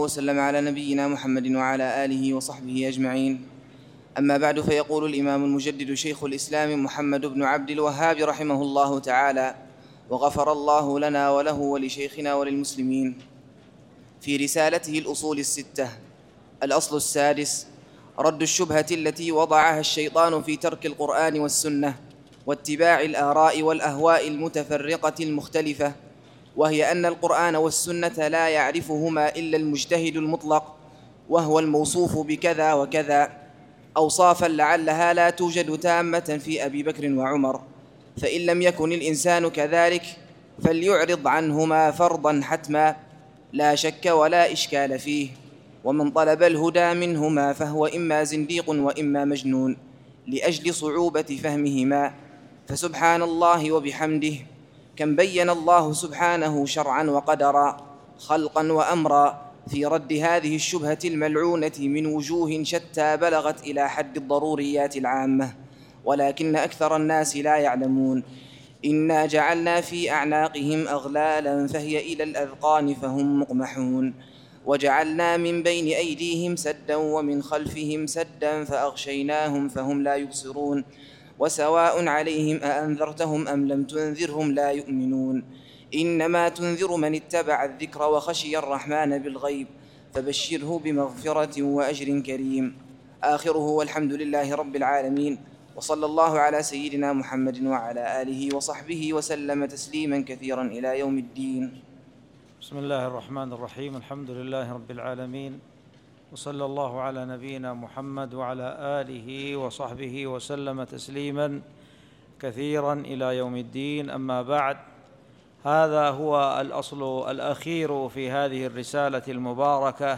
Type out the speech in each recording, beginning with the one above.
وسلم على نبينا محمد وعلى آله وصحبه أجمعين. أما بعد، فيقول الإمام المجدد شيخ الإسلام محمد بن عبد الوهاب رحمه الله تعالى، وغفر الله لنا وله ولشيخنا وللمسلمين، في رسالته الأصول الستة: الأصل السادس: رد الشبهة التي وضعها الشيطان في ترك القرآن والسنة واتباع الآراء والأهواء المتفرقة المختلفة، وهي أن القرآن والسنة لا يعرفهما إلا المجتهد المطلق، وهو الموصوف بكذا وكذا، أوصافا لعلها لا توجد تامة في أبي بكر وعمر، فإن لم يكن الإنسان كذلك فليعرض عنهما فرضا حتما لا شك ولا إشكال فيه. ومن طلب الهدى منهما فهو إما زنديق وإما مجنون لأجل صعوبة فهمهما. فسبحان الله وبحمده، كم بين الله سبحانه شرعا وقدرا، خلقا وأمرا، في رد هذه الشبهة الملعونة من وجوه شتى بلغت إلى حد الضروريات العامة، ولكن أكثر الناس لا يعلمون. إنا جعلنا في أعناقهم أغلالا فهي إلى الأذقان فهم مقمحون، وجعلنا من بين أيديهم سدا ومن خلفهم سدا فأغشيناهم فهم لا يبصرون، وسواء عليهم أأنذرتهم أم لم تنذرهم لا يؤمنون. إنما تنذر من اتبع الذكر وخشي الرحمن بالغيب، فبشره بمغفرة وأجر كريم. آخره والحمد لله رب العالمين، وصلى الله على سيدنا محمد وعلى آله وصحبه وسلم تسليما كثيرا إلى يوم الدين. بسم الله الرحمن الرحيم. الحمد لله رب العالمين، وصلى الله على نبينا محمد وعلى آله وصحبه وسلم تسليما كثيرا إلى يوم الدين. أما بعد، هذا هو الأصل الأخير في هذه الرسالة المباركة،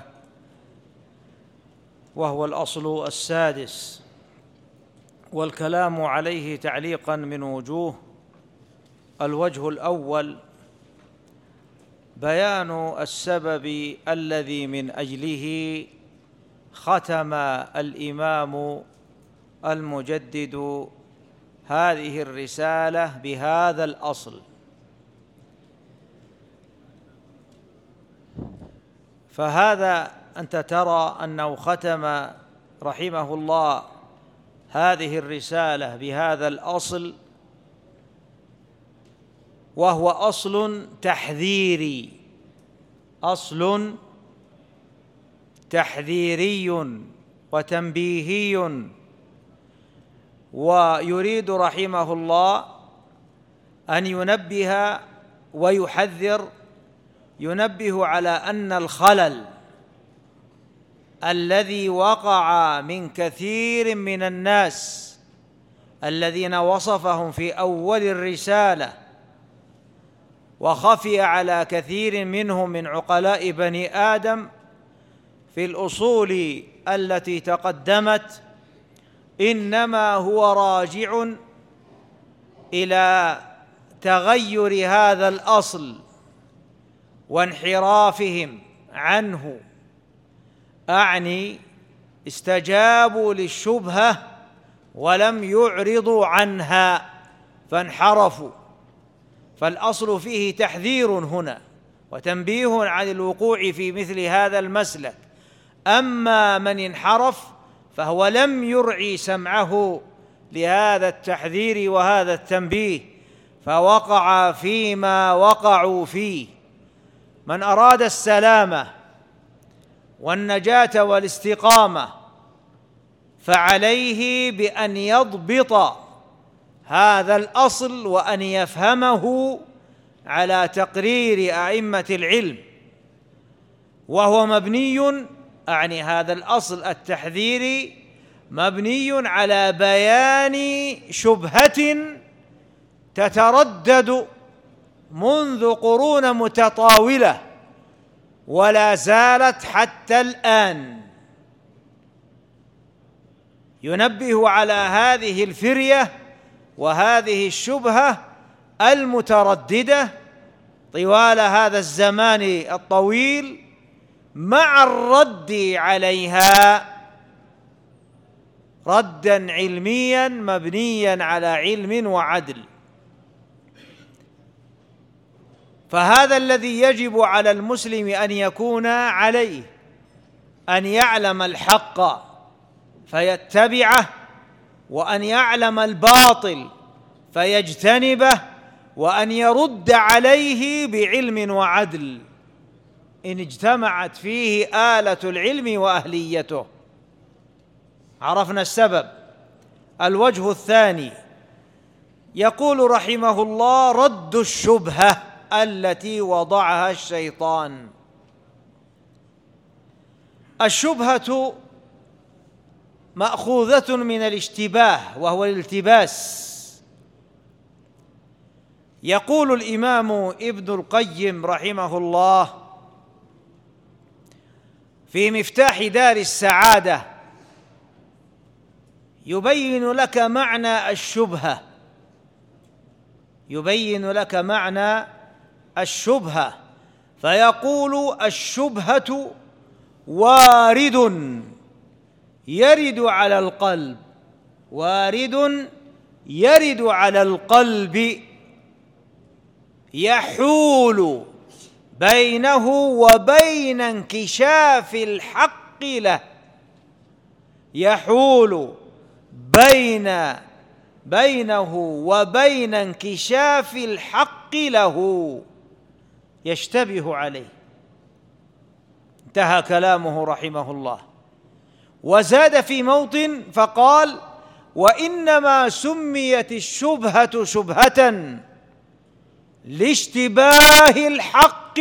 وهو الأصل السادس، والكلام عليه تعليقا من وجوه. الوجه الأول: بيان السبب الذي من أجله ختم الإمام المجدد هذه الرسالة بهذا الأصل. فهذا أنت ترى أنه ختم رحمه الله هذه الرسالة بهذا الأصل، وهو أصل تحذيري، أصل تحذيري وتنبيهي. ويريد رحمه الله أن ينبه ويحذر، ينبه على أن الخلل الذي وقع من كثير من الناس الذين وصفهم في أول الرسالة، وخفي على كثير منهم من عقلاء بني آدم في الأصول التي تقدمت، إنما هو راجع إلى تغير هذا الأصل وانحرافهم عنه. أعني استجابوا للشبهة ولم يعرضوا عنها فانحرفوا. فالأصل فيه تحذير هنا وتنبيه عن الوقوع في مثل هذا المسلك. أما من انحرف فهو لم يرعي سمعه لهذا التحذير وهذا التنبيه، فوقع فيما وقعوا فيه. من أراد السلامة والنجاة والاستقامة فعليه بأن يضبط هذا الأصل وأن يفهمه على تقرير أئمة العلم، وهو مبني، أعني هذا الأصل التحذيري مبني على بيان شبهة تتردد منذ قرون متطاولة ولا زالت حتى الآن. ينبه على هذه الفرية وهذه الشبهة المترددة طوال هذا الزمان الطويل، مع الرد عليها ردا علميا مبنيا على علم وعدل. فهذا الذي يجب على المسلم أن يكون عليه، أن يعلم الحق فيتبعه، وأن يعلم الباطل فيجتنبه، وأن يرد عليه بعلم وعدل إن اجتمعت فيه آلة العلم وأهليته. عرفنا السبب. الوجه الثاني، يقول رحمه الله: رد الشبهة التي وضعها الشيطان. الشبهة مأخوذة من الاشتباه وهو الالتباس. يقول الإمام ابن القيم رحمه الله في مفتاح دار السعادة، يبين لك معنى الشبهة، يبين لك معنى الشبهة، فيقول: الشبهة وارد يرد على القلب، وارد يرد على القلب، يحول بينه وبين انكشاف الحق له، يحول بينه وبين انكشاف الحق له، يشتبه عليه. انتهى كلامه رحمه الله. وزاد في موطن فقال: وإنما سميت الشبهة شبهة لاشتباه الحق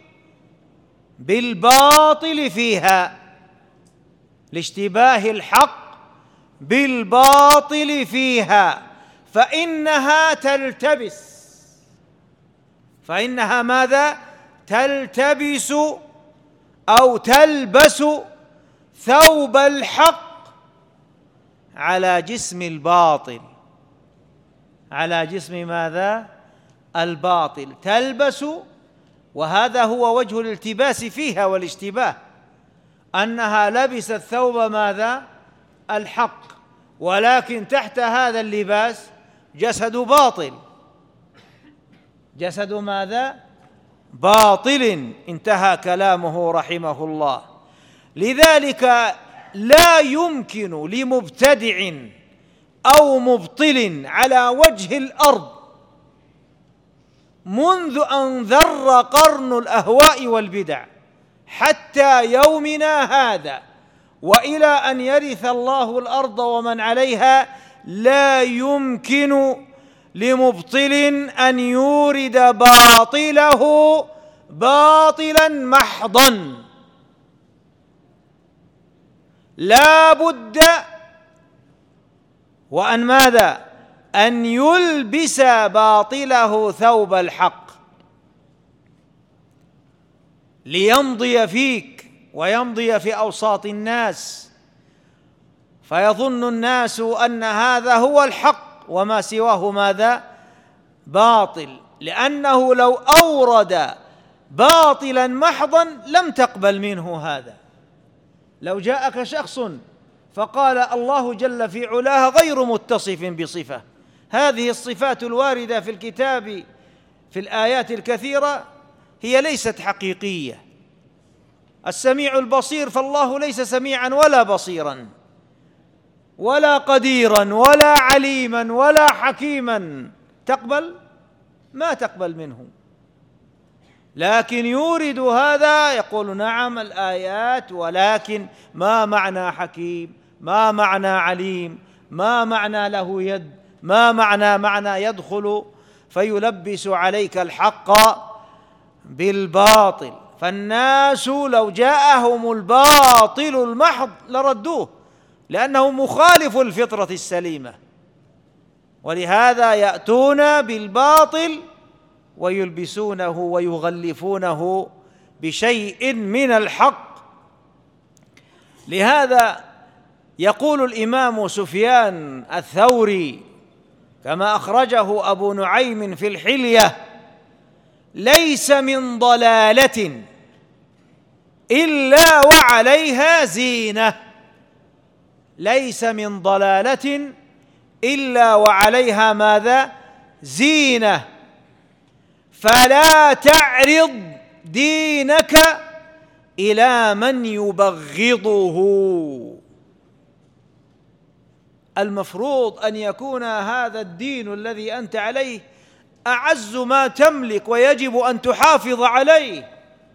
بالباطل فيها، لاشتباه الحق بالباطل فيها، فإنها تلتبس، فإنها ماذا؟ تلتبس أو تلبس ثوب الحق على جسم الباطل، على جسم ماذا؟ الباطل. تلبس، وهذا هو وجه الالتباس فيها والاشتباه، أنها لبست ثوب ماذا؟ الحق، ولكن تحت هذا اللباس جسد باطل، جسد ماذا؟ باطل. انتهى كلامه رحمه الله. لذلك لا يمكن لمبتدع أو مبطل على وجه الأرض منذ أن ذر قرن الأهواء والبدع حتى يومنا هذا وإلى أن يرث الله الأرض ومن عليها، لا يمكن لمبطل أن يورد باطله باطلا محضا، لا بد وأن ماذا؟ أن يلبس باطله ثوب الحق ليمضي فيك ويمضي في أوساط الناس، فيظن الناس أن هذا هو الحق وما سواه ماذا؟ باطل، لأنه لو أورد باطلا محضا لم تقبل منه هذا. لو جاءك شخص فقال: الله جل في علاه غير متصف بصفة، هذه الصفات الواردة في الكتاب في الآيات الكثيرة هي ليست حقيقية. السميع البصير، فالله ليس سميعا ولا بصيرا ولا قديرا ولا عليما ولا حكيما، تقبل؟ ما تقبل منه. لكن يورد هذا، يقول: نعم الآيات، ولكن ما معنى حكيم؟ ما معنى عليم؟ ما معنى له يد؟ ما معنى يدخل؟ فيلبس عليك الحق بالباطل. فالناس لو جاءهم الباطل المحض لردوه، لأنه مخالف الفطرة السليمة، ولهذا يأتون بالباطل ويلبسونه ويغلفونه بشيء من الحق. لهذا يقول الإمام سفيان الثوري كما أخرجه أبو نعيم في الحلية: ليس من ضلالة إلا وعليها زينة، ليس من ضلالة إلا وعليها ماذا؟ زينة. فلا تعرض دينك إلى من يبغضه. المفروض أن يكون هذا الدين الذي أنت عليه أعز ما تملك، ويجب أن تحافظ عليه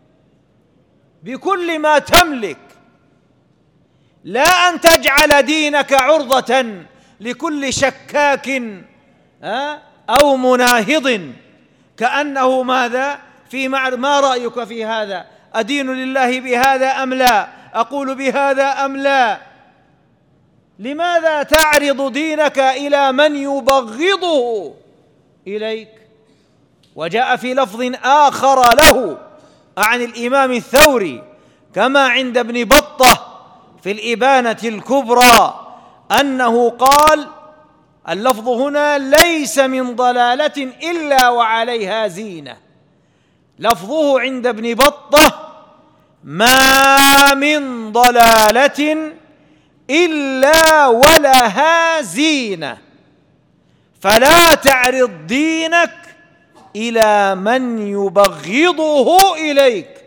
بكل ما تملك، لا أن تجعل دينك عرضة لكل شكاك أو مناهض كأنه ماذا ما رأيك في هذا؟ أدين لله بهذا أم لا؟ أقول بهذا أم لا؟ لماذا تعرض دينك إلى من يبغضه إليك؟ وجاء في لفظ آخر له عن الإمام الثوري كما عند ابن بطة في الإبانة الكبرى أنه قال: اللفظ هنا ليس من ضلالة إلا وعليها زينة. لفظه عند ابن بطة: ما من ضلالة إلا ولها زينة، فلا تعرض دينك إلى من يبغضه إليك،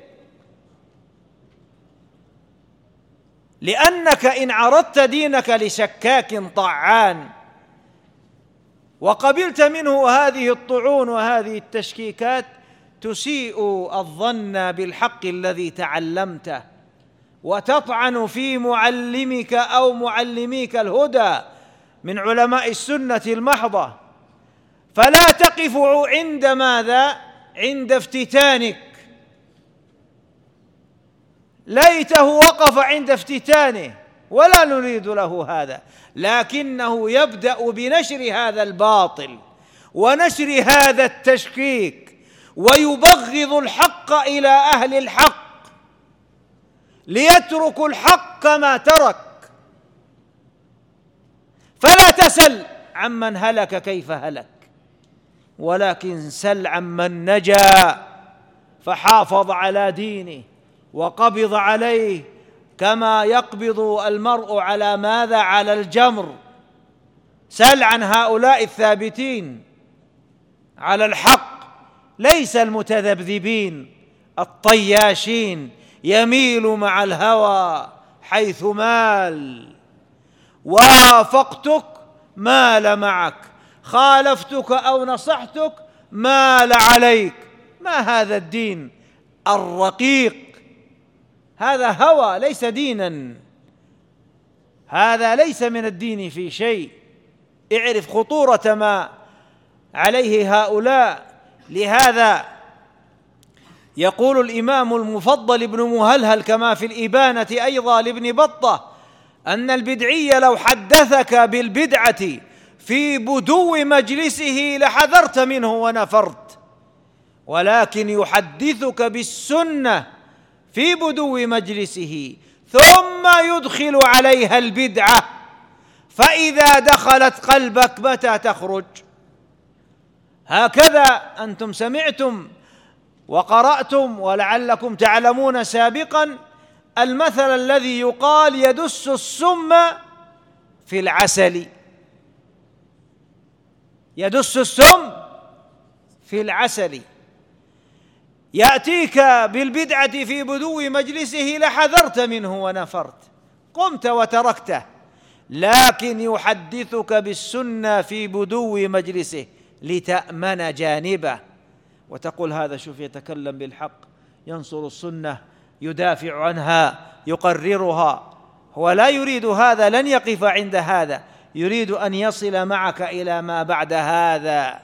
لأنك إن عرضت دينك لشكاك طعان وقبلت منه هذه الطعون وهذه التشكيكات تسيء الظن بالحق الذي تعلمته، وتطعن في معلمك أو معلميك الهدى من علماء السنة المحضة. فلا تقف عند ماذا؟ عند افتتانك. ليته وقف عند افتتانه، ولا نريد له هذا، لكنه يبدأ بنشر هذا الباطل ونشر هذا التشكيك، ويبغض الحق إلى أهل الحق ليتركوا الحق كما ترك. فلا تسل عمن هلك كيف هلك، ولكن سل عمن نجا فحافظ على دينه وقبض عليه، كما يقبض المرء على ماذا؟ على الجمر. سل عن هؤلاء الثابتين على الحق، ليس المتذبذبين الطياشين يميل مع الهوى حيث مال. وافقتك مال معك، خالفتك أو نصحتك مال عليك. ما هذا الدين الرقيق؟ هذا هوى ليس دينا، هذا ليس من الدين في شيء. اعرف خطورة ما عليه هؤلاء. لهذا يقول الإمام المفضل بن مهلهل كما في الإبانة أيضا لابن بطة أن البدعي لو حدثك بالبدعة في بدو مجلسه لحذرت منه ونفرت، ولكن يحدثك بالسنة في بدو مجلسه ثم يدخل عليها البدعة، فإذا دخلت قلبك متى تخرج؟ هكذا أنتم سمعتم وقرأتم ولعلكم تعلمون سابقا المثل الذي يقال: يدس السم في العسل. يدس السم في العسل. يأتيك بالبدعة في بدو مجلسه لحذرت منه ونفرت، قمت وتركته، لكن يحدثك بالسنة في بدو مجلسه لتأمن جانبه، وتقول هذا شوف يتكلم بالحق، ينصر السنة، يدافع عنها، يقررها. هو لا يريد هذا، لن يقف عند هذا، يريد أن يصل معك إلى ما بعد هذا.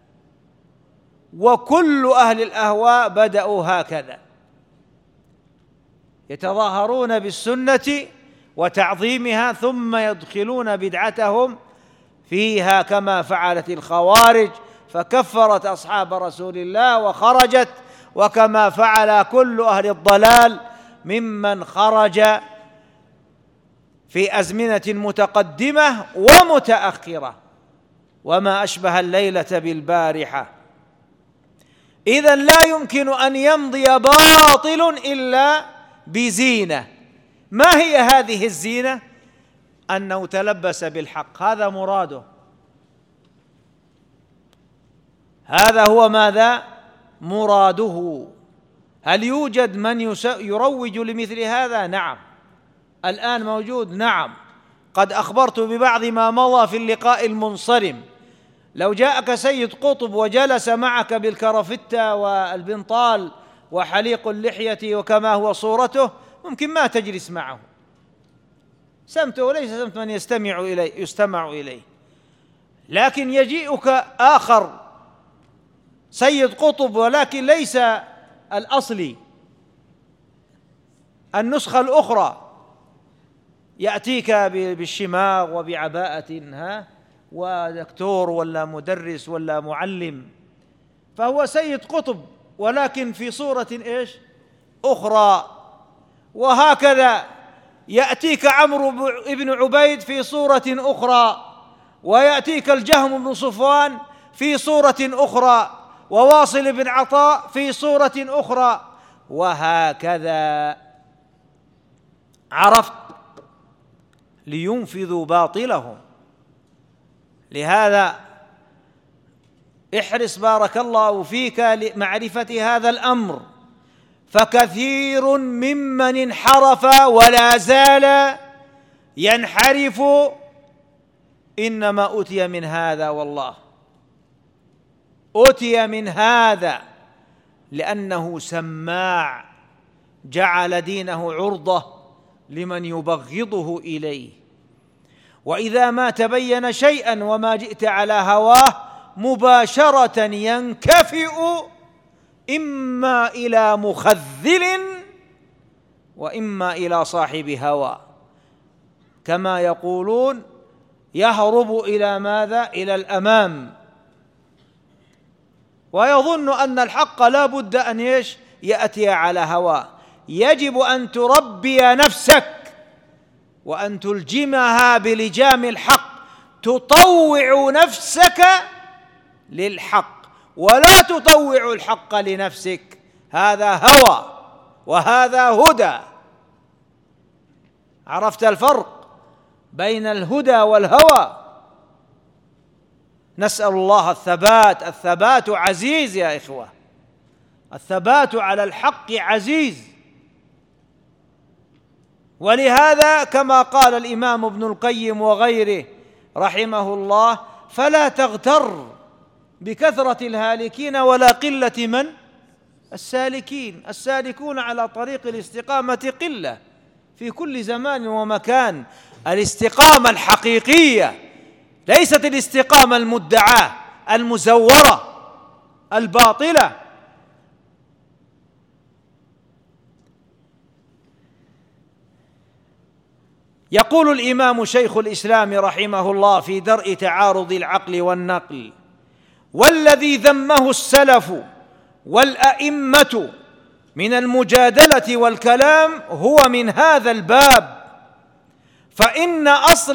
وكل أهل الأهواء بدأوا هكذا، يتظاهرون بالسنة وتعظيمها ثم يدخلون بدعتهم فيها كما فعلت الخوارج فكفرت أصحاب رسول الله وخرجت، وكما فعل كل أهل الضلال ممن خرج في أزمنة متقدمة ومتأخرة، وما أشبه الليلة بالبارحة. إذن لا يمكن أن يمضي باطل إلا بزينة. ما هي هذه الزينة؟ أنه تلبس بالحق، هذا مراده، هذا هو ماذا؟ مراده، هل يوجد من يروج لمثل هذا؟ نعم، الآن موجود. نعم، قد أخبرت ببعض ما مضى في اللقاء المنصرم. لو جاءك سيد قطب وجلس معك بالكرافتة والبنطال وحليق اللحية وكما هو صورته، ممكن ما تجلس معه. سمته ليس سمت من يستمع إليه. لكن يجيئك آخر سيد قطب ولكن ليس الأصلي، النسخة الأخرى، يأتيك بالشماغ وبعباءة ودكتور ولا مدرس ولا معلم، فهو سيد قطب ولكن في صورة إيش؟ أخرى. وهكذا يأتيك عمرو بن عبيد في صورة أخرى، ويأتيك الجهم بن صفوان في صورة أخرى، وواصل بن عطاء في صورة أخرى، وهكذا. عرفت؟ لينفذوا باطلهم. لهذا احرص بارك الله فيك لمعرفة هذا الأمر، فكثير ممن انحرف ولا زال ينحرف إنما أتي من هذا، والله أتي من هذا، لأنه سماع، جعل دينه عرضة لمن يبغضه إليه. وإذا ما تبين شيئا وما جئت على هواه مباشرة ينكفئ إما إلى مخذل وإما إلى صاحب هوى، كما يقولون يهرب إلى ماذا؟ إلى الأمام، ويظن أن الحق لا بد أن يأتي على هواه. يجب أن تربي نفسك وأن تلجمها بلجام الحق، تطوع نفسك للحق ولا تطوع الحق لنفسك، هذا هوى وهذا هدى. عرفت الفرق بين الهدى والهوى؟ نسأل الله الثبات. الثبات عزيز يا إخوة، الثبات على الحق عزيز. ولهذا كما قال الإمام ابن القيم وغيره رحمه الله: فلا تغتر بكثرة الهالكين ولا قلة من السالكين. السالكون على طريق الاستقامة قلة في كل زمان ومكان. الاستقامة الحقيقية ليست الاستقامة المدعاة المزورة الباطلة. يقول الإمام شيخ الإسلام رحمه الله في درء تعارض العقل والنقل: والذي ذمه السلف والأئمة من المجادلة والكلام هو من هذا الباب، فإن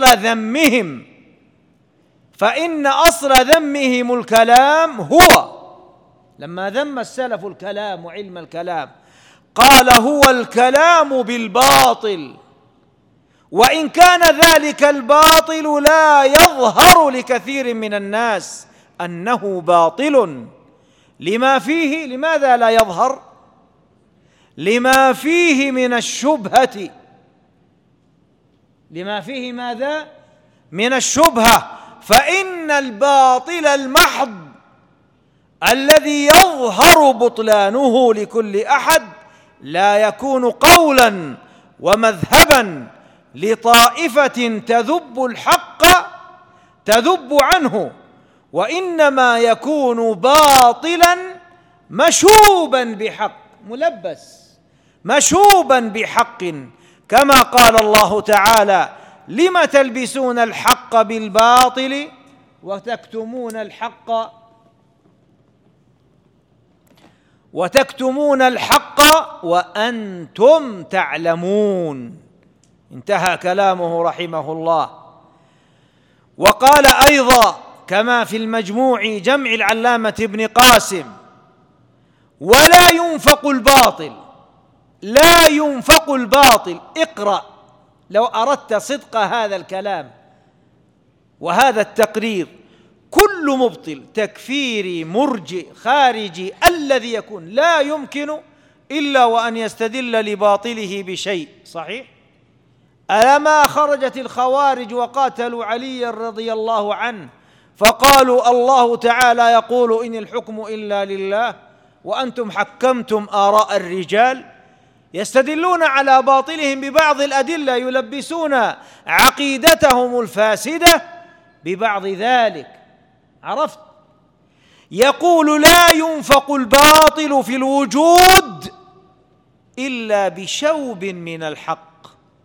أصل ذمهم الكلام هو، لما ذم السلف الكلام وعلم الكلام قال: هو الكلام بالباطل، وإن كان ذلك الباطل لا يظهر لكثير من الناس أنه باطل لما فيه. لماذا لا يظهر؟ لما فيه من الشبهة. لما فيه ماذا؟ من الشبهة. فإن الباطل المحض الذي يظهر بطلانه لكل أحد لا يكون قولا ومذهبا لطائفة تذب الحق تذب عنه، وإنما يكون باطلا مشوبا بحق، ملبس مشوبا بحق، كما قال الله تعالى: لم تلبسون الحق بالباطل وتكتمون الحق وأنتم تعلمون. انتهى كلامه رحمه الله. وقال أيضا كما في المجموع جمع العلامة ابن قاسم: ولا ينفق الباطل، لا ينفق الباطل. اقرأ لو أردت صدق هذا الكلام وهذا التقرير. كل مبطل تكفيري مرجئ خارجي الذي يكون لا يمكن إلا وأن يستدل لباطله بشيء، صحيح؟ ألما خرجت الخوارج وقاتلوا علي رضي الله عنه فقالوا الله تعالى يقول إن الحكم إلا لله وأنتم حكمتم آراء الرجال؟ يستدلون على باطلهم ببعض الأدلة، يلبسون عقيدتهم الفاسدة ببعض ذلك. عرفت؟ يقول لا ينفق الباطل في الوجود إلا بشوب من الحق،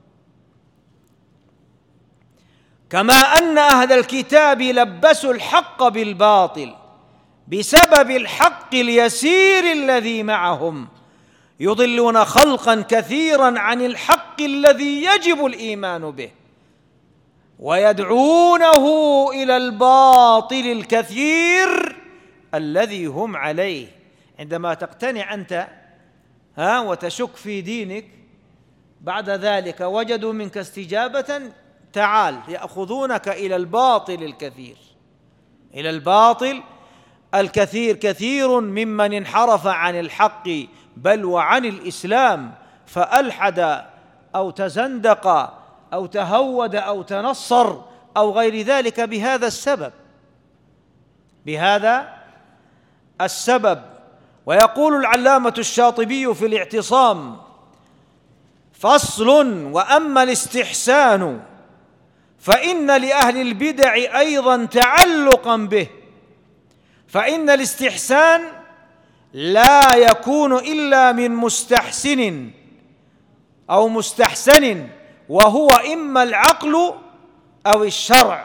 كما أن أهل الكتاب لبسوا الحق بالباطل بسبب الحق اليسير الذي معهم، يضلون خلقا كثيرا عن الحق الذي يجب الإيمان به، ويدعونه إلى الباطل الكثير الذي هم عليه. عندما تقتنع أنت وتشك في دينك، بعد ذلك وجدوا منك استجابة، تعال يأخذونك إلى الباطل الكثير، إلى الباطل الكثير. كثير ممن انحرف عن الحق بل وعن الإسلام فألحد أو تزندق أو تهود أو تنصر أو غير ذلك بهذا السبب. ويقول العلامة الشاطبي في الاعتصام: فصل: وأما الاستحسان فإن لأهل البدع أيضا تعلقا به، فإن الاستحسان لا يكون إلا من مستحسن أو مستحسن، وهو إما العقل أو الشرع.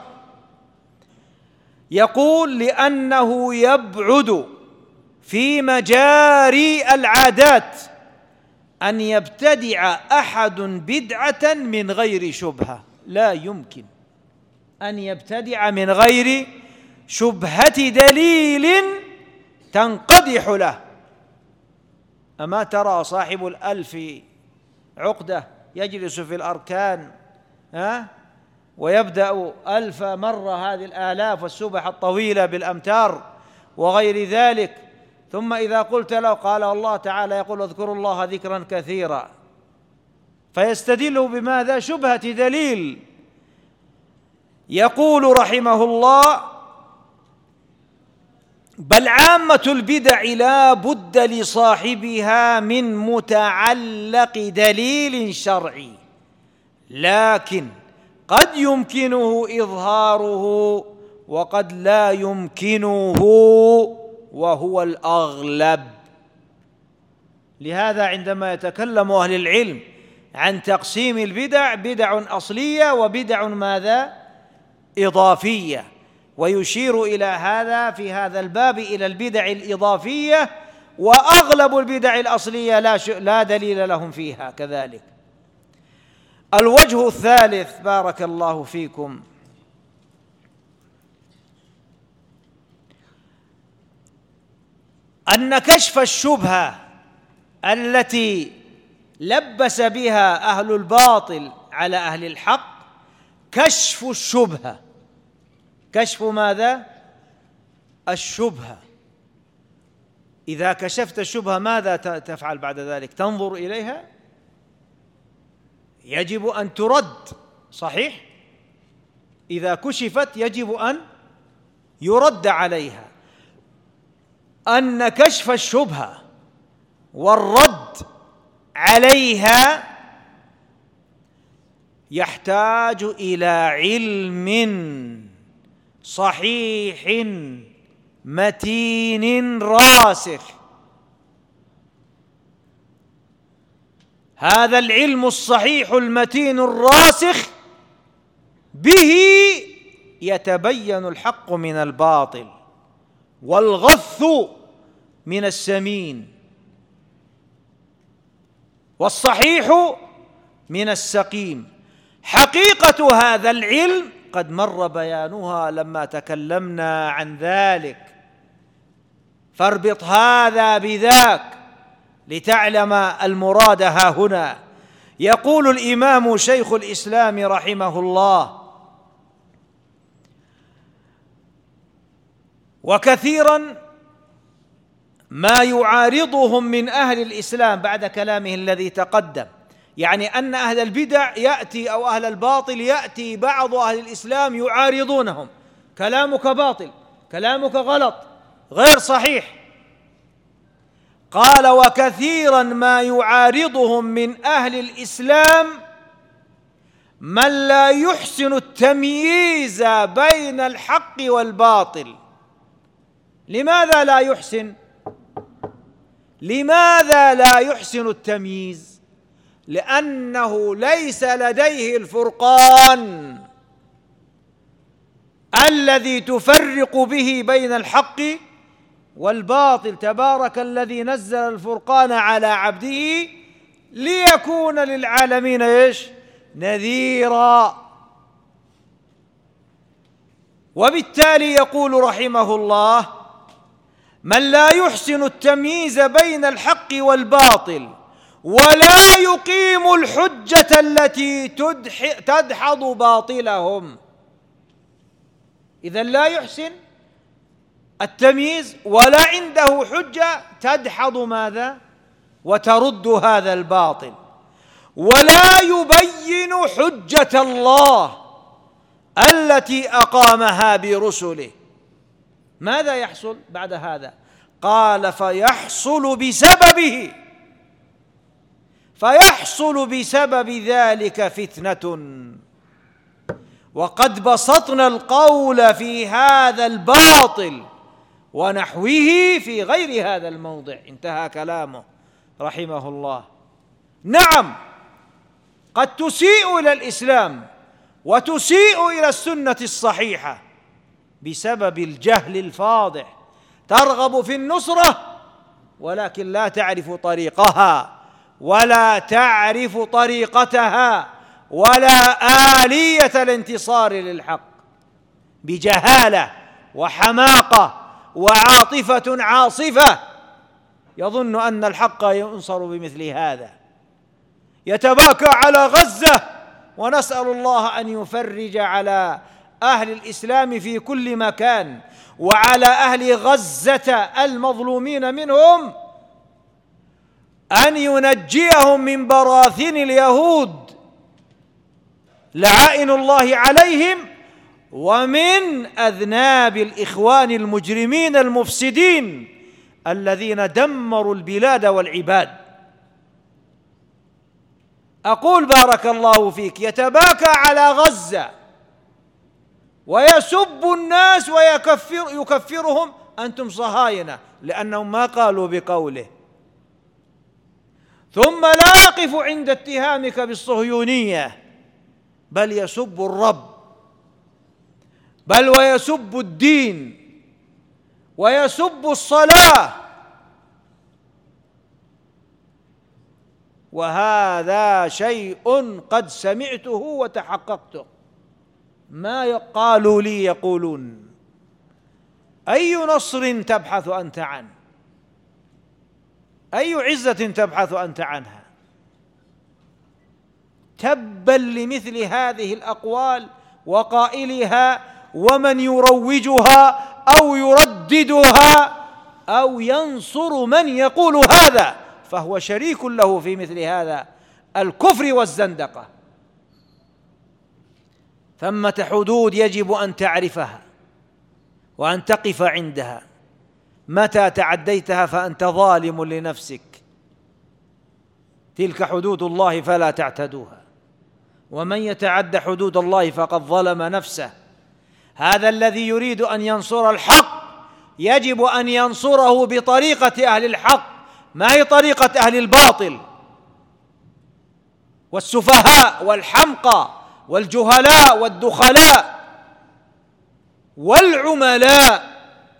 يقول: لأنه يبعد في مجاري العادات أن يبتدع أحد بدعة من غير شبهة، لا يمكن أن يبتدع من غير شبهة دليل تنقدح له. أما ترى صاحب الألف عقدة يجلس في الأركان ويبدأ 1000 مرة، هذه الآلاف والسبح الطويلة بالأمتار وغير ذلك، ثم إذا قلت له قال الله تعالى يقول اذكروا الله ذكرا كثيرا، فيستدل بماذا؟ شبهة دليل. يقول رحمه الله: بل عامة البدع لا بد لصاحبها من متعلق دليل شرعي، لكن قد يمكنه إظهاره وقد لا يمكنه، وهو الأغلب. لهذا عندما يتكلم أهل العلم عن تقسيم البدع، بدع أصلية وبدع ماذا؟ إضافية، ويشير إلى هذا في هذا الباب إلى البدع الإضافية، وأغلب البدع الأصلية لا دليل لهم فيها كذلك. الوجه الثالث بارك الله فيكم: أن كشف الشبهة التي لبس بها أهل الباطل على أهل الحق، كشف الشبهة. كشف ماذا؟ الشبهة. إذا كشفت الشبهة ماذا تفعل بعد ذلك؟ تنظر إليها؟ يجب أن ترد، صحيح؟ إذا كشفت يجب أن يرد عليها. أن كشف الشبهة والرد عليها يحتاج إلى علم صحيح متين راسخ. هذا العلم الصحيح المتين الراسخ به يتبين الحق من الباطل والغث من السمين والصحيح من السقيم. حقيقة هذا العلم قد مر بيانها لما تكلمنا عن ذلك، فاربط هذا بذاك لتعلم المراد ها هنا. يقول الإمام شيخ الإسلام رحمه الله: وكثيرا ما يعارضهم من أهل الإسلام بعد كلامه الذي تقدم، يعني أن أهل البدع يأتي أو أهل الباطل يأتي بعض أهل الإسلام يعارضونهم: كلامك باطل، كلامك غلط، غير صحيح. قال: وكثيرا ما يعارضهم من أهل الإسلام من لا يحسن التمييز بين الحق والباطل. لماذا لا يحسن؟ لماذا لا يحسن التمييز؟ لأنه ليس لديه الفرقان الذي تفرق به بين الحق والباطل. تبارك الذي نزل الفرقان على عبده ليكون للعالمين ايش؟ نذيرا. وبالتالي يقول رحمه الله: من لا يحسن التمييز بين الحق والباطل ولا يقيم الحجة التي تدحض باطلهم. إذن لا يحسن التمييز ولا عنده حجة تدحض ماذا؟ وترد هذا الباطل. ولا يبين حجة الله التي أقامها برسله. ماذا يحصل بعد هذا؟ قال: فيحصل بسبب ذلك فتنة. وقد بسطنا القول في هذا الباطل ونحوه في غير هذا الموضع. انتهى كلامه رحمه الله. نعم، قد تسيء إلى الإسلام وتسيء إلى السنة الصحيحة بسبب الجهل الفاضح، ترغب في النصرة ولكن لا تعرف طريقها ولا تعرف طريقتها ولا آلية الانتصار للحق، بجهالة وحماقة وعاطفة عاصفة يظن أن الحق ينصر بمثل هذا. يتباكى على غزة، ونسأل الله أن يفرج على أهل الإسلام في كل مكان وعلى أهل غزة المظلومين منهم، أن ينجيهم من براثن اليهود لعائن الله عليهم ومن أذناب الإخوان المجرمين المفسدين الذين دمروا البلاد والعباد. أقول بارك الله فيك: يتباكى على غزة ويسب الناس ويكفرهم: أنتم صهاينة، لأنهم ما قالوا بقوله. ثم لا يقف عند اتهامك بالصهيونية، بل يسب الرب، بل ويسب الدين ويسب الصلاة. وهذا شيء قد سمعته وتحققته. ما قالوا لي يقولون: أي نصر تبحث أنت عنه؟ أي عزة تبحث أنت عنها؟ تبا لمثل هذه الأقوال وقائلها ومن يروجها أو يرددها أو ينصر من يقول هذا، فهو شريك له في مثل هذا الكفر والزندقة. ثمة حدود يجب أن تعرفها وأن تقف عندها. متى تعديتها فأنت ظالم لنفسك. تلك حدود الله فلا تعتدوها، ومن يتعد حدود الله فقد ظلم نفسه. هذا الذي يريد أن ينصر الحق يجب أن ينصره بطريقة أهل الحق، ما هي طريقة أهل الباطل والسفهاء والحمقى والجهلاء والدخلاء والعملاء.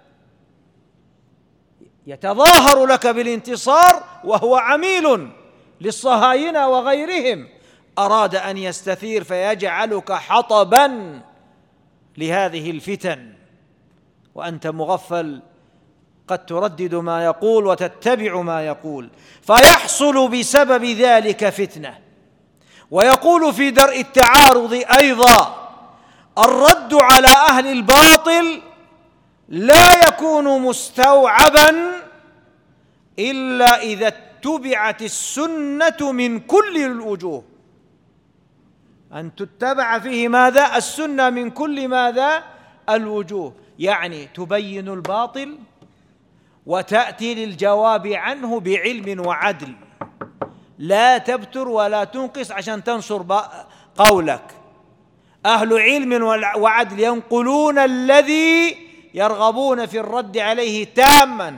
يتظاهر لك بالانتصار وهو عميل للصهاينة وغيرهم، أراد أن يستثير فيجعلك حطبا لهذه الفتن، وأنت مغفل قد تردد ما يقول وتتبع ما يقول. فيحصل بسبب ذلك فتنة. ويقول في درء التعارض أيضا: الرد على أهل الباطل لا يكون مستوعبا إلا إذا اتبعت السنة من كل الوجوه. أن تتبع فيه ماذا؟ السنة من كل ماذا؟ الوجوه، يعني تبين الباطل وتأتي للجواب عنه بعلم وعدل، لا تبتر ولا تنقص عشان تنصر قولك. أهل علم وعدل ينقلون الذي يرغبون في الرد عليه تاماً،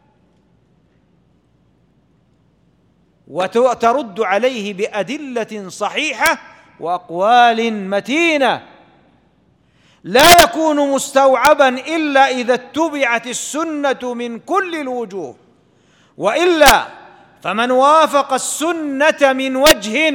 وترد عليه بأدلة صحيحة وأقوال متينة، لا يكون مستوعبا إلا إذا اتبعت السنة من كل الوجوه، وإلا فمن وافق السنة من وجه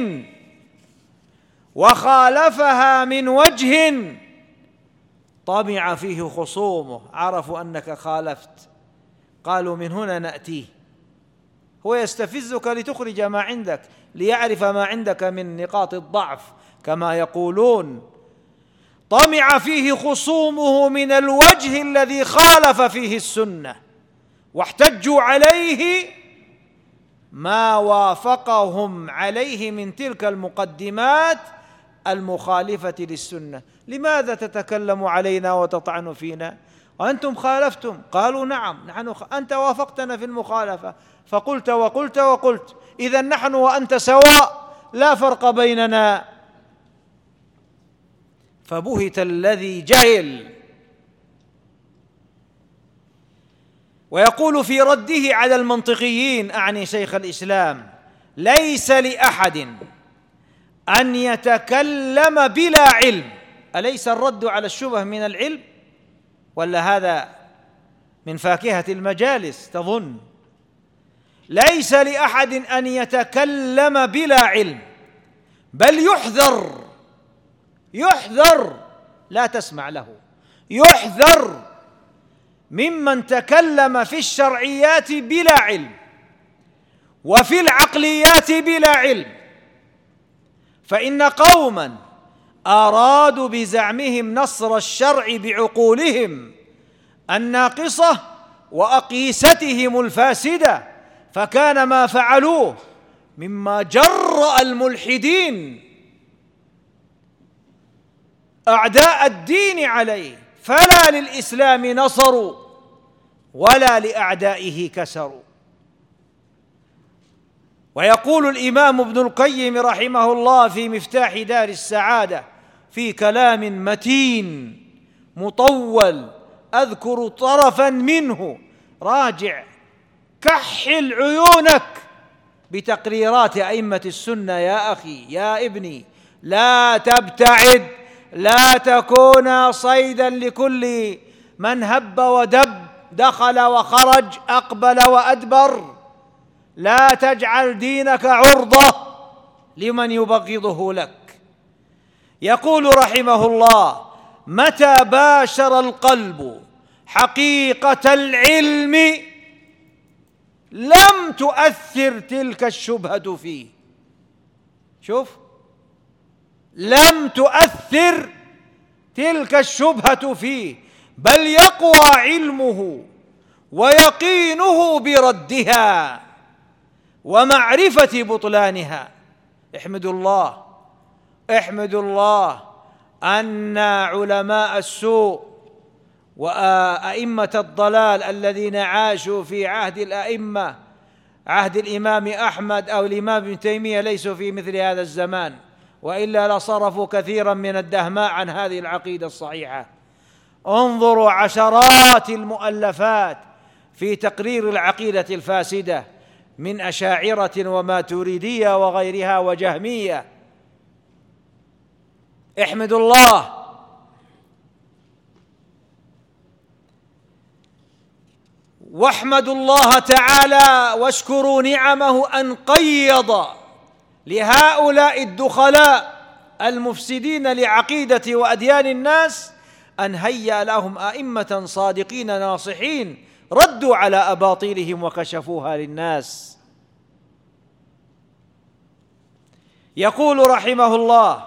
وخالفها من وجه طمع فيه خصومه، عرفوا أنك خالفت، قالوا من هنا نأتيه. هو يستفزك لتخرج ما عندك، ليعرف ما عندك من نقاط الضعف كما يقولون. طمع فيه خصومه من الوجه الذي خالف فيه السنة، واحتجوا عليه ما وافقهم عليه من تلك المقدمات المخالفة للسنة. لماذا تتكلم علينا وتطعن فينا وأنتم خالفتم؟ قالوا نعم أنت وافقتنا في المخالفة، فقلت وقلت وقلت، إذن نحن وأنت سواء، لا فرق بيننا. فبهت الذي جهل. ويقول في رده على المنطقيين، أعني شيخ الإسلام: ليس لأحد أن يتكلم بلا علم. أليس الرد على الشبه من العلم؟ ولا هذا من فاكهة المجالس تظن؟ ليس لأحد أن يتكلم بلا علم، بل يحذر، لا تسمع له، يحذر ممن تكلم في الشرعيات بلا علم وفي العقليات بلا علم. فإن قوما أرادوا بزعمهم نصر الشرع بعقولهم الناقصة وأقيستهم الفاسدة، فكان ما فعلوه مما جرأ الملحدين أعداء الدين عليه، فلا للإسلام نصروا ولا لأعدائه كسروا. ويقول الإمام ابن القيم رحمه الله في مفتاح دار السعادة في كلام متين مطول، أذكر طرفا منه، راجع كحل عيونك بتقريرات أئمة السنة يا أخي يا ابني، لا تبتعد، لا تكون صيدا لكل من هب ودب، دخل وخرج، أقبل وأدبر. لا تجعل دينك عرضة لمن يبغضه لك. يقول رحمه الله: متى باشر القلب حقيقة العلم لم تؤثر تلك الشبهة فيه. شوف، لم تؤثر تلك الشبهة فيه، بل يقوى علمه ويقينه بردها ومعرفة بطلانها. احمدوا الله أن علماء السوء وأئمة الضلال الذين عاشوا في عهد الأئمة، عهد الإمام أحمد أو الإمام ابن تيمية، ليسوا في مثل هذا الزمان، وإلا لصرفوا كثيرا من الدهماء عن هذه العقيدة الصحيحة. انظروا عشرات المؤلفات في تقرير العقيدة الفاسدة من أشاعرة وماتريدية وغيرها وجهمية. احمدوا الله. واحمدوا الله تعالى واشكروا نعمه أن قيض لهؤلاء الدخلاء المفسدين لعقيدة وأديان الناس أن هيأ لهم أئمة صادقين ناصحين ردوا على أباطيلهم وكشفوها للناس. يقول رحمه الله: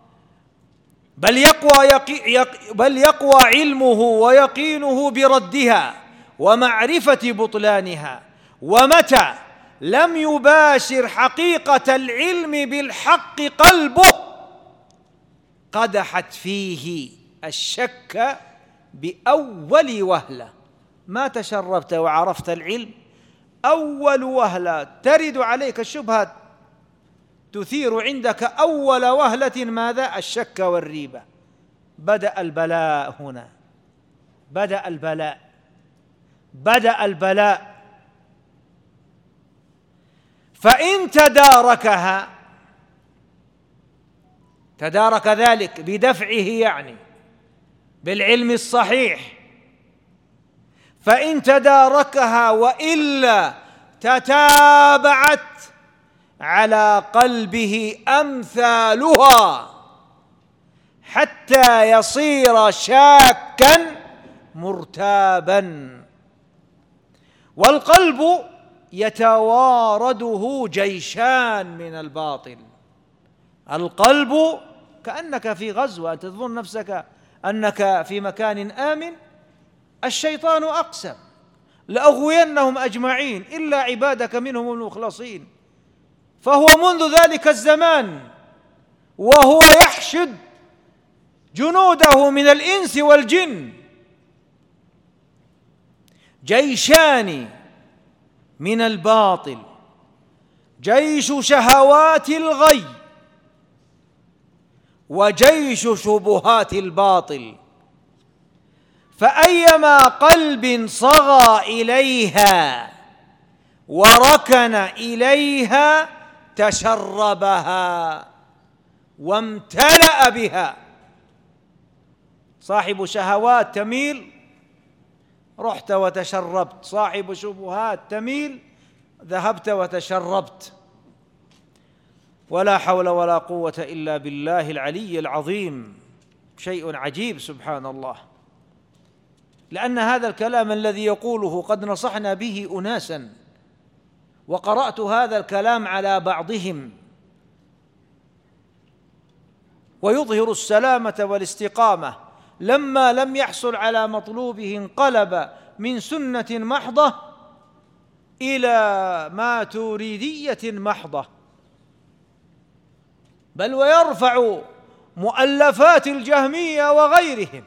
بل يقوى علمه ويقينه بردها ومعرفة بطلانها ومتى لم يباشر حقيقة العلم بالحق قلبه قدحت فيه الشك بأول وهلة. ما تشربت وعرفت العلم، أول وهلة ترد عليك الشبهة تثير عندك أول وهلة ماذا؟ الشك والريبة. بدأ البلاء هنا، بدأ البلاء، بدأ البلاء. فإن تداركها، تدارك ذلك بدفعه يعني بالعلم الصحيح، فإن تداركها وإلا تتابعت على قلبه أمثالها حتى يصير شاكا مرتابا. والقلب يتوارده جيشان من الباطل. القلب كأنك في غزوة، أنت تظن نفسك أنك في مكان آمن، الشيطان أقسم لأغوينهم أجمعين إلا عبادك منهم المخلصين. فهو منذ ذلك الزمان وهو يحشد جنوده من الإنس والجن، جيشان من الباطل، جيش شهوات الغي وجيش شبهات الباطل. فأيما قلب صغى إليها وركن إليها تشربها وامتلأ بها. صاحب شهوات تميل، رحت وتشربت، صاحب شبهات تميل، ذهبت وتشربت. ولا حول ولا قوة إلا بالله العلي العظيم. شيء عجيب سبحان الله. لأن هذا الكلام الذي يقوله قد نصحنا به أناسا، وقرأت هذا الكلام على بعضهم، ويظهر السلامة والاستقامة. لما لم يحصل على مطلوبه انقلب من سنة محضة إلى ماتريدية محضة، بل ويرفع مؤلفات الجهمية وغيرهم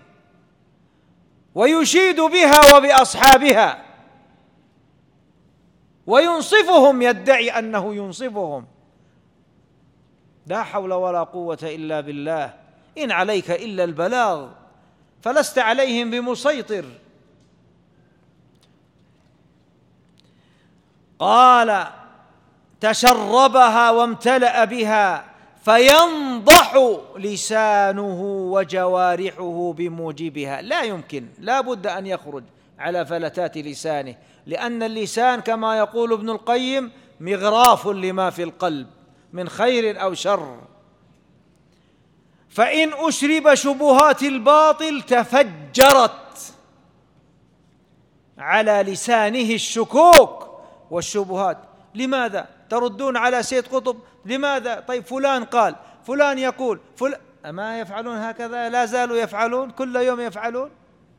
ويشيد بها وبأصحابها وينصفهم، يدعي أنه ينصفهم. لا حول ولا قوة إلا بالله. إن عليك إلا البلاغ فلست عليهم بمسيطر. قال تشربها وامتلأ بها فينضح لسانه وجوارحه بموجبها. لا يمكن، لا بد أن يخرج على فلتات لسانه، لأن اللسان كما يقول ابن القيم مغراف لما في القلب من خير أو شر. فإن أشرب شبهات الباطل تفجرت على لسانه الشكوك والشبهات. لماذا تردون على سيد قطب؟ لماذا؟ طيب فلان قال، فلان يقول، أما يفعلون هكذا؟ لا زالوا يفعلون، كل يوم يفعلون.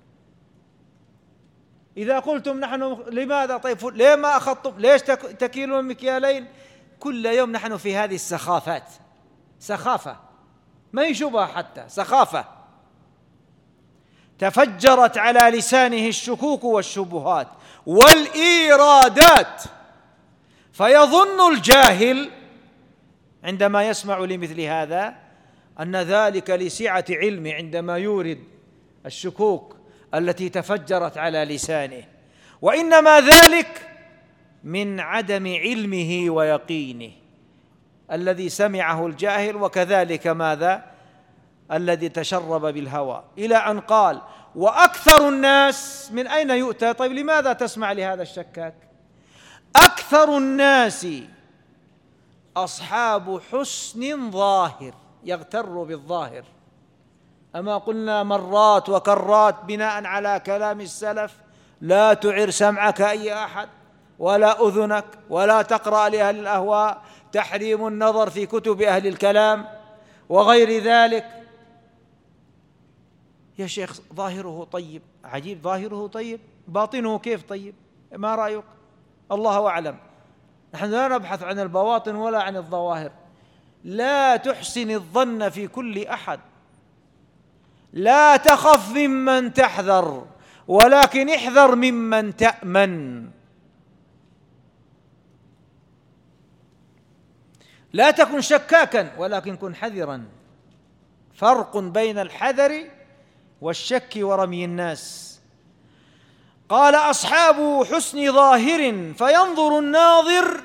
إذا قلتم نحن لماذا؟ طيب ليه ما أخذتم؟ ليش تكيلون مكيالين؟ كل يوم نحن في هذه السخافات، سخافة ما هي شبهة حتى، سخافة. تفجرت على لسانه الشكوك والشبهات والإيرادات. فيظن الجاهل عندما يسمع لمثل هذا أن ذلك لسعة علمه عندما يورد الشكوك التي تفجرت على لسانه، وإنما ذلك من عدم علمه ويقينه الذي سمعه الجاهل، وكذلك ماذا؟ الذي تشرب بالهوى. إلى أن قال وأكثر الناس من أين يؤتى؟ طيب لماذا تسمع لهذا الشكاك؟ أكثر الناس أصحاب حسن ظاهر، يغتر بالظاهر. أما قلنا مرات وكرات بناء على كلام السلف لا تعر سمعك أي أحد ولا أذنك ولا تقرأ لأهل الأهواء، تحريم النظر في كتب أهل الكلام وغير ذلك. يا شيخ ظاهره طيب، عجيب، ظاهره طيب باطنه كيف طيب؟ ما رأيك؟ الله أعلم. نحن لا نبحث عن البواطن ولا عن الظواهر. لا تحسن الظن في كل أحد، لا تخف ممن تحذر، ولكن احذر ممن تأمن. لا تكن شكاكا ولكن كن حذرا. فرق بين الحذر والشك ورمي الناس. قال: أصحاب حسن ظاهر فينظر الناظر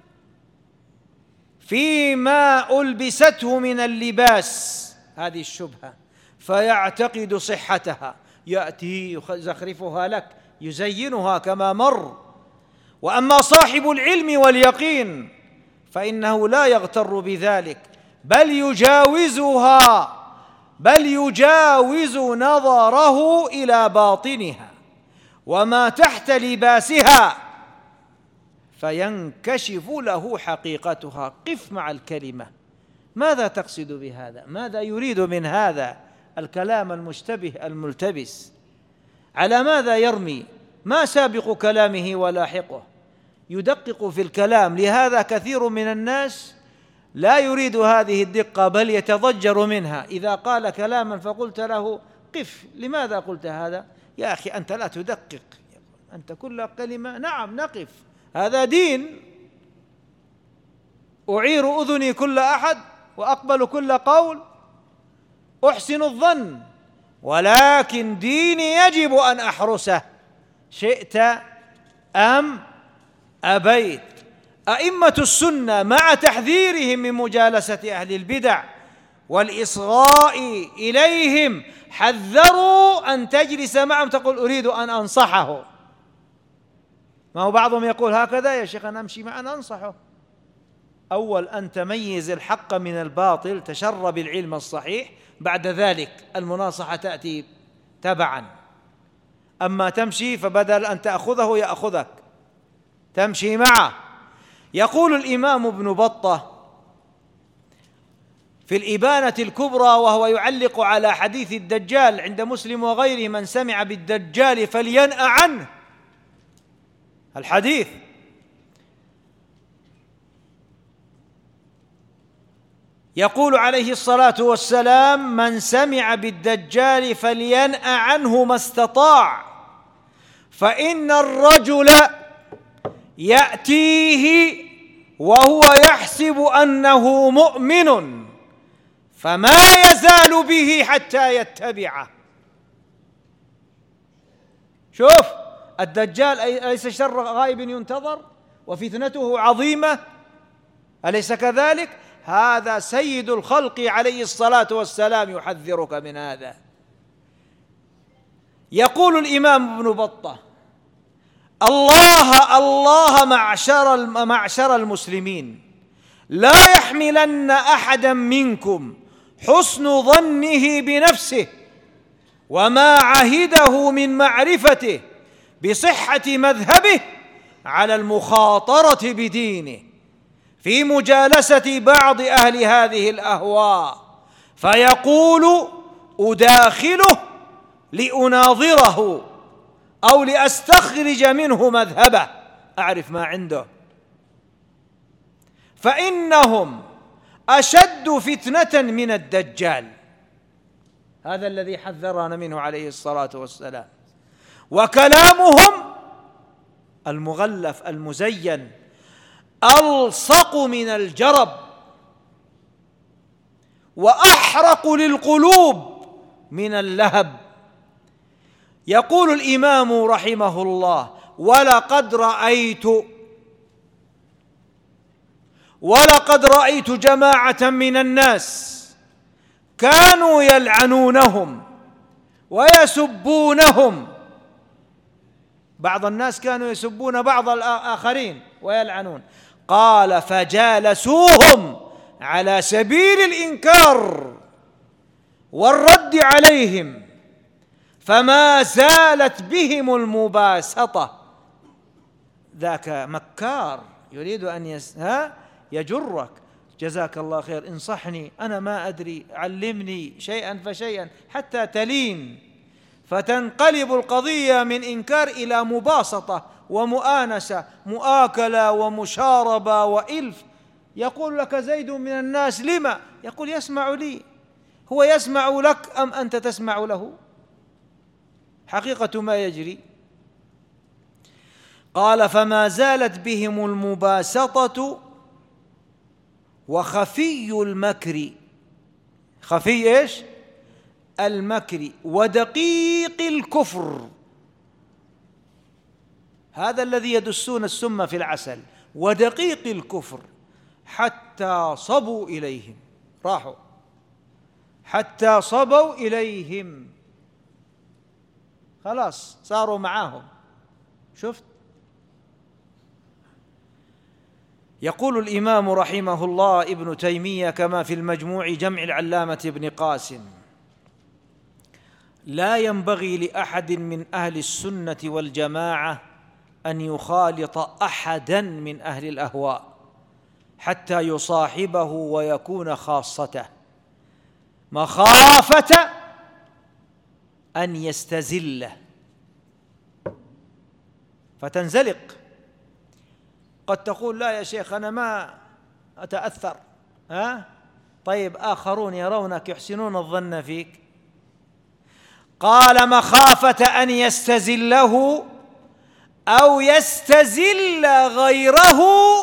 فيما ألبسته من اللباس، هذه الشبهة، فيعتقد صحتها، يأتي يزخرفها لك، يزينها كما مر. وأما صاحب العلم واليقين فإنه لا يغتر بذلك، بل يجاوز نظره إلى باطنها وما تحت لباسها فينكشف له حقيقتها. قف مع الكلمة، ماذا تقصد بهذا؟ ماذا يريد من هذا الكلام المشتبه الملتبس؟ على ماذا يرمي؟ ما سابق كلامه ولاحقه؟ يدقق في الكلام. لهذا كثير من الناس لا يريد هذه الدقة بل يتضجر منها. إذا قال كلاما فقلت له: قف، لماذا قلت هذا؟ يا أخي أنت لا تدقق، أنت كل كلمة نعم نقف، هذا دين. أعير أذني كل أحد وأقبل كل قول، أحسن الظن، ولكن ديني يجب أن أحرسه شئت أم أبيت. أئمة السنة مع تحذيرهم من مجالسة أهل البدع والإصغاء إليهم حذروا أن تجلس معهم تقول: أريد أن أنصحه. ما هو بعضهم يقول هكذا: يا شيخ أنا أمشي معه أنصحه. أول أن تميز الحق من الباطل، تشرب العلم الصحيح، بعد ذلك المناصحة تأتي تبعا. أما تمشي فبدل أن تأخذه يأخذك، تمشي معه. يقول الإمام ابن بطة في الإبانة الكبرى وهو يعلق على حديث الدجال عند مسلم وغيره: من سمع بالدجال فلينأ عنه. الحديث يقول عليه الصلاة والسلام: من سمع بالدجال فلينأ عنه ما استطاع، فإن الرجل يأتيه وهو يحسب أنه مؤمن فما يزال به حتى يتبعه. شوف، الدجال أليس شر غائب ينتظر وفتنته عظيمة؟ أليس كذلك؟ هذا سيد الخلق عليه الصلاة والسلام يحذرك من هذا. يقول الإمام ابن بطة: الله معشر المسلمين، لا يحملن أحدا منكم حسن ظنه بنفسه وما عهده من معرفته بصحة مذهبه على المخاطرة بدينه في مجالسة بعض أهل هذه الأهواء، فيقول: أداخله لأناظره أو لأستخرج منه مذهبه، أعرف ما عنده، فإنهم أشد فتنة من الدجال. هذا الذي حذرنا منه عليه الصلاة والسلام. وكلامهم المغلف المزين ألصق من الجرب وأحرق للقلوب من اللهب. يقول الإمام رحمه الله: ولقد رأيت جماعة من الناس كانوا يلعنونهم ويسبونهم. بعض الناس كانوا يسبون بعض الآخرين ويلعنون. قال: فجالسوهم على سبيل الإنكار والرد عليهم، فما زالت بهم المباسطة. ذاك مكار يريد أن يجرك: جزاك الله خير، انصحني، أنا ما أدري، علمني شيئا فشيئا حتى تلين. فتنقلب القضية من إنكار إلى مباسطة ومؤانسة، مؤاكلة ومشاربة وإلف. يقول لك زيد من الناس لما؟ يقول يسمع لي. هو يسمع لك أم أنت تسمع له؟ حقيقة ما يجري. قال فما زالت بهم المباسطة وخفي المكر، خفي إيش؟ المكر ودقيق الكفر، هذا الذي يدسون السم في العسل، ودقيق الكفر، حتى صبوا إليهم، راحوا حتى صبوا إليهم، خلاص صاروا معاهم. شفت؟ يقول الإمام رحمه الله ابن تيمية كما في المجموع جمع العلامة ابن قاسم: لا ينبغي لأحد من أهل السنة والجماعة أن يخالط أحدا من أهل الأهواء حتى يصاحبه ويكون خاصته، مخافة أن يستزله فتنزلق. قد تقول لا يا شيخ أنا ما أتأثر، طيب آخرون يرونك يحسنون الظن فيك. قال مخافة أن يستزله أو يستزل غيره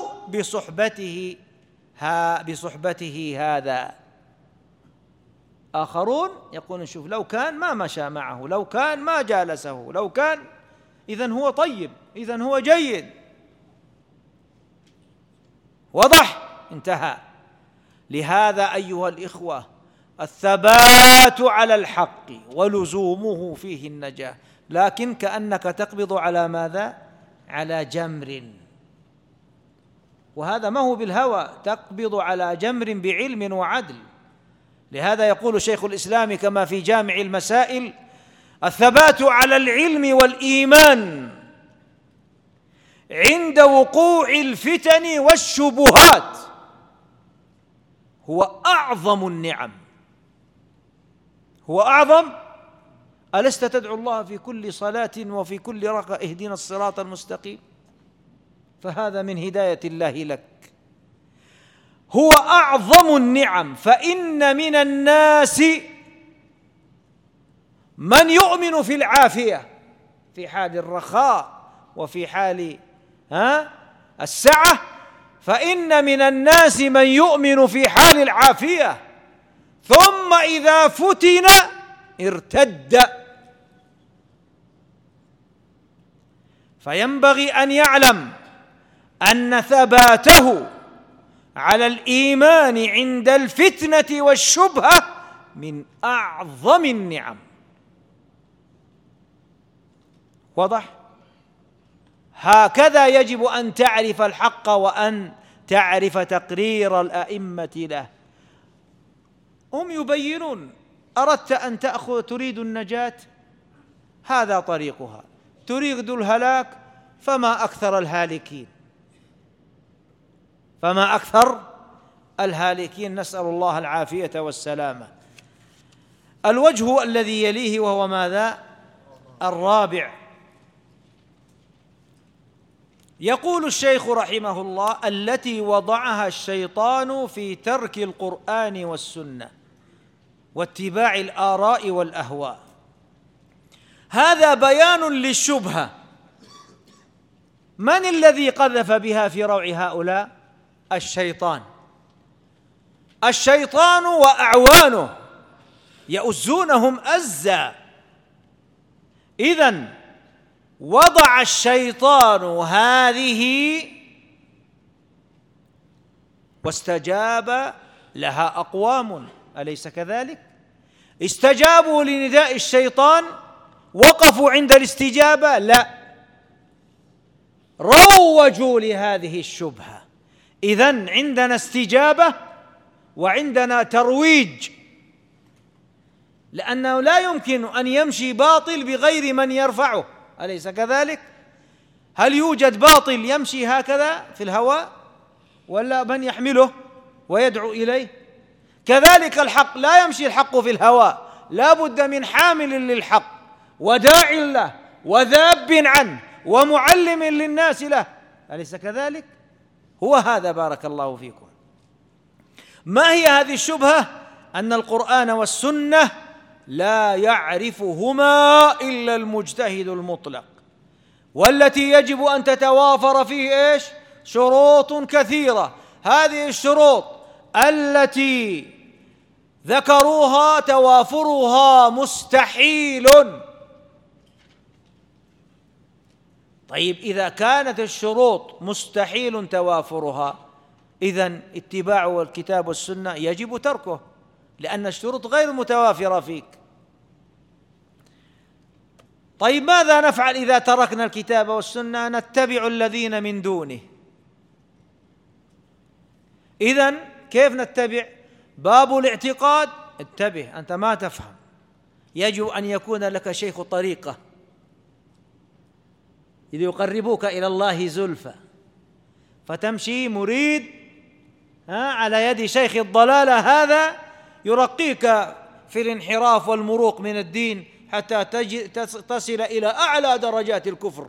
بصحبته هذا. آخرون يقولون شوف لو كان ما مشى معه، لو كان ما جالسه، لو كان إذن هو طيب، إذن هو جيد. وضح؟ انتهى. لهذا أيها الإخوة الثبات على الحق ولزومه فيه النجاة، لكن كأنك تقبض على ماذا؟ على جمر، وهذا ما هو بالهوى، تقبض على جمر بعلم وعدل. لهذا يقول شيخ الإسلام كما في جامع المسائل: الثبات على العلم والإيمان عند وقوع الفتن والشبهات هو أعظم النعم. هو أعظم. ألست تدعو الله في كل صلاة وفي كل ركعة اهدنا الصراط المستقيم؟ فهذا من هداية الله لك. هو أعظم النعم. فإن من الناس من يؤمن في العافية، في حال الرخاء وفي حال السعة، فإن من الناس من يؤمن في حال العافية ثم إذا فتن ارتد. فينبغي أن يعلم أن ثباته على الإيمان عند الفتنة والشبهة من أعظم النعم. واضح؟ هكذا يجب أن تعرف الحق وأن تعرف تقرير الأئمة له. هم يبينون: أردت أن تريد النجاة هذا طريقها، تريد الهلاك فما أكثر الهالكين، فما أكثر الهالكين، نسأل الله العافية والسلامة. الوجه الذي يليه وهو ماذا؟ الرابع. يقول الشيخ رحمه الله: التي وضعها الشيطان في ترك القرآن والسنة واتباع الآراء والأهواء. هذا بيان للشبهة. من الذي قذف بها في روع هؤلاء؟ الشيطان. الشيطان وأعوانه يؤزونهم أزا. إذن وضع الشيطان هذه واستجاب لها أقوام، أليس كذلك؟ استجابوا لنداء الشيطان، وقفوا عند الاستجابة؟ لا، روجوا لهذه الشبهة. إذن عندنا استجابة وعندنا ترويج، لأنه لا يمكن أن يمشي باطل بغير من يرفعه، أليس كذلك؟ هل يوجد باطل يمشي هكذا في الهواء ولا من يحمله ويدعو إليه؟ كذلك الحق لا يمشي الحق في الهواء، لا بد من حامل للحق وداع له وذاب عنه ومعلم للناس له، أليس كذلك؟ هو هذا بارك الله فيكم. ما هي هذه الشبهة؟ أن القرآن والسنة لا يعرفهما إلا المجتهد المطلق، والتي يجب أن تتوافر فيه إيش؟ شروط كثيرة. هذه الشروط التي ذكروها توافرها مستحيل. طيب إذا كانت الشروط مستحيل توافرها، إذن اتباع الكتاب والسنة يجب تركه، لأن الشروط غير متوافرة فيك. طيب ماذا نفعل إذا تركنا الكتاب والسنة؟ نتبع الذين من دونه. إذن كيف نتبع؟ باب الاعتقاد، انتبه أنت ما تفهم، يجب أن يكون لك شيخ طريقة ليقربوك إلى الله زلفى، فتمشي مريد على يد شيخ الضلالة، هذا يرقيك في الانحراف والمروق من الدين حتى تصل إلى أعلى درجات الكفر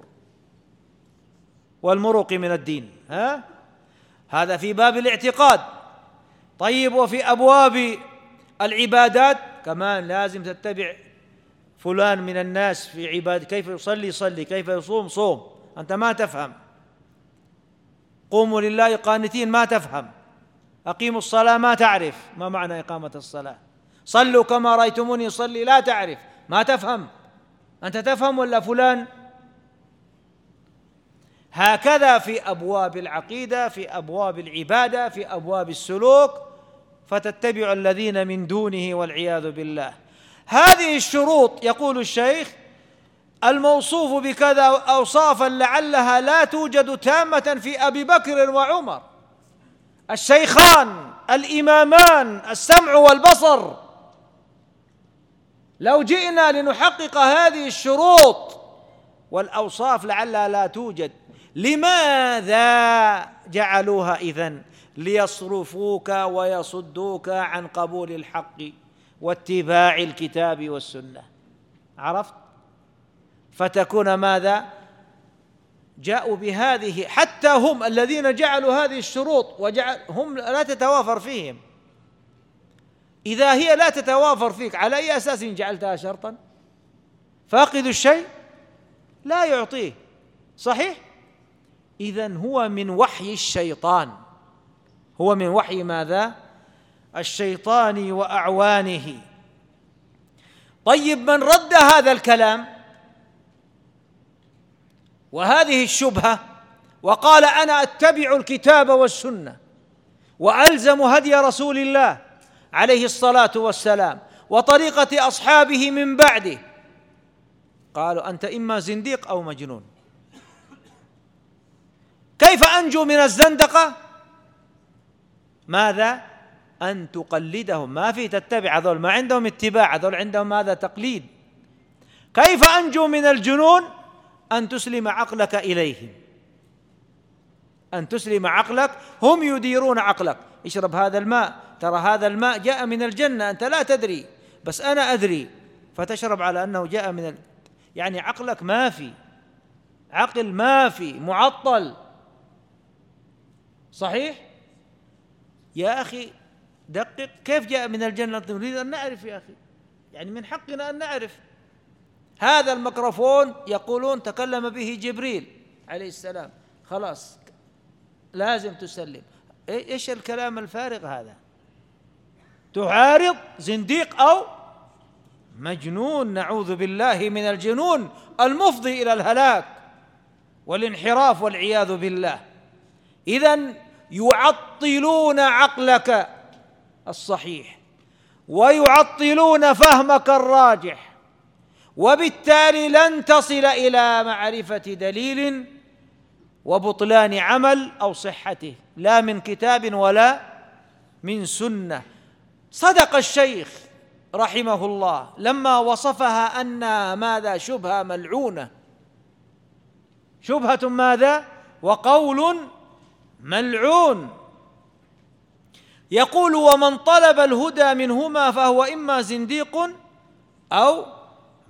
والمروق من الدين. هذا في باب الاعتقاد. طيب وفي أبواب العبادات كمان لازم تتبع فلان من الناس في عبادة، كيف يصلي صلي، كيف يصوم صوم، أنت ما تفهم. قوموا لله قانتين ما تفهم. أقيموا الصلاة ما تعرف ما معنى إقامة الصلاة. صلوا كما رأيتموني يصلي لا تعرف، ما تفهم. أنت تفهم ولا فلان؟ هكذا في أبواب العقيدة، في أبواب العبادة، في أبواب السلوك، فتتبع الذين من دونه والعياذ بالله. هذه الشروط يقول الشيخ الموصوف بكذا أوصافا لعلها لا توجد تامة في أبي بكر وعمر، الشيخان الإمامان السمع والبصر. لو جئنا لنحقق هذه الشروط والأوصاف لعلها لا توجد، لماذا جعلوها إذن؟ ليصرفوك ويصدوك عن قبول الحق واتباع الكتاب والسنة. عرفت؟ فتكون ماذا؟ جاءوا بهذه، حتى هم الذين جعلوا هذه الشروط هم لا تتوافر فيهم. إذا هي لا تتوافر فيك على أي أساس جعلتها شرطا؟ فاقد الشيء لا يعطيه، صحيح؟ إذن هو من وحي الشيطان، هو من وحي ماذا؟ الشيطان وأعوانه. طيب من رد هذا الكلام وهذه الشبهة وقال أنا أتبع الكتاب والسنة وألزم هدي رسول الله عليه الصلاة والسلام وطريقة أصحابه من بعده، قالوا أنت إما زنديق أو مجنون. كيف أنجو من الزندقة؟ ماذا؟ أن تقلدهم. ما في تتبع، هذول ما عندهم اتباع، هذول عندهم ماذا؟ تقليد. كيف أنجو من الجنون؟ أن تسلم عقلك إليهم، أن تسلم عقلك، هم يديرون عقلك. اشرب هذا الماء، ترى هذا الماء جاء من الجنة، أنت لا تدري بس أنا أدري، فتشرب على أنه جاء من يعني عقلك ما في، عقل ما في، معطل. صحيح؟ يا أخي دقق، كيف جاء من الجنة؟ نريد أن نعرف يا أخي، يعني من حقنا أن نعرف. هذا الميكروفون يقولون تكلم به جبريل عليه السلام، خلاص لازم تسلم. إيش الكلام الفارغ هذا؟ تعارض زنديق أو مجنون، نعوذ بالله من الجنون المفضي إلى الهلاك والانحراف والعياذ بالله. إذن يعطلون عقلك الصحيح ويعطلون فهمك الراجح، وبالتالي لن تصل إلى معرفة دليل وبطلان عمل أو صحته، لا من كتاب ولا من سنة. صدق الشيخ رحمه الله لما وصفها أنها ماذا؟ شبهة ملعونة، شبهة ماذا؟ وقول ملعون. يقول ومن طلب الهدى منهما فهو إما زنديق أو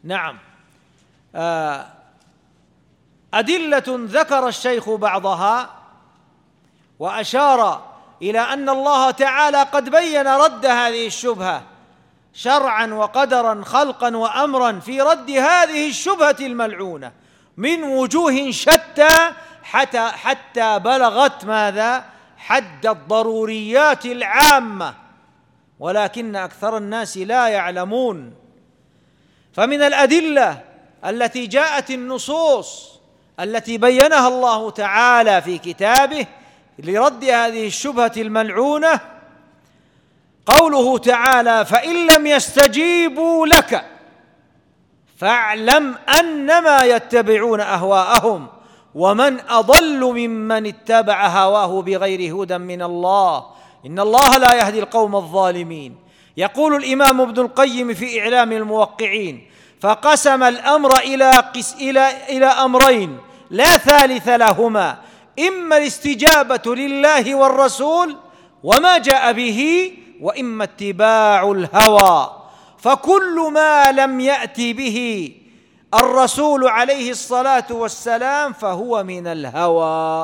نعم، أدلة ذكر الشيخ بعضها وأشار إلى أن الله تعالى قد بين رد هذه الشبهة شرعا وقدرا خلقا وأمرا في رد هذه الشبهة الملعونة من وجوه شتى حتى بلغت ماذا؟ حد الضروريات العامة، ولكن أكثر الناس لا يعلمون. فمن الأدلة التي جاءت النصوص التي بينها الله تعالى في كتابه لرد هذه الشبهة الملعونة قوله تعالى: فإن لم يستجيبوا لك فاعلم أنما يتبعون أهواءهم ومن أضل ممن اتبع هواه بغير هدى من الله إن الله لا يهدي القوم الظالمين. يقول الإمام ابن القيم في إعلام الموقعين: فقسم الأمر إلى أمرين لا ثالث لهما، إما الاستجابة لله والرسول وما جاء به، وإما اتباع الهوى، فكل ما لم يأتي به الرسول عليه الصلاة والسلام فهو من الهوى.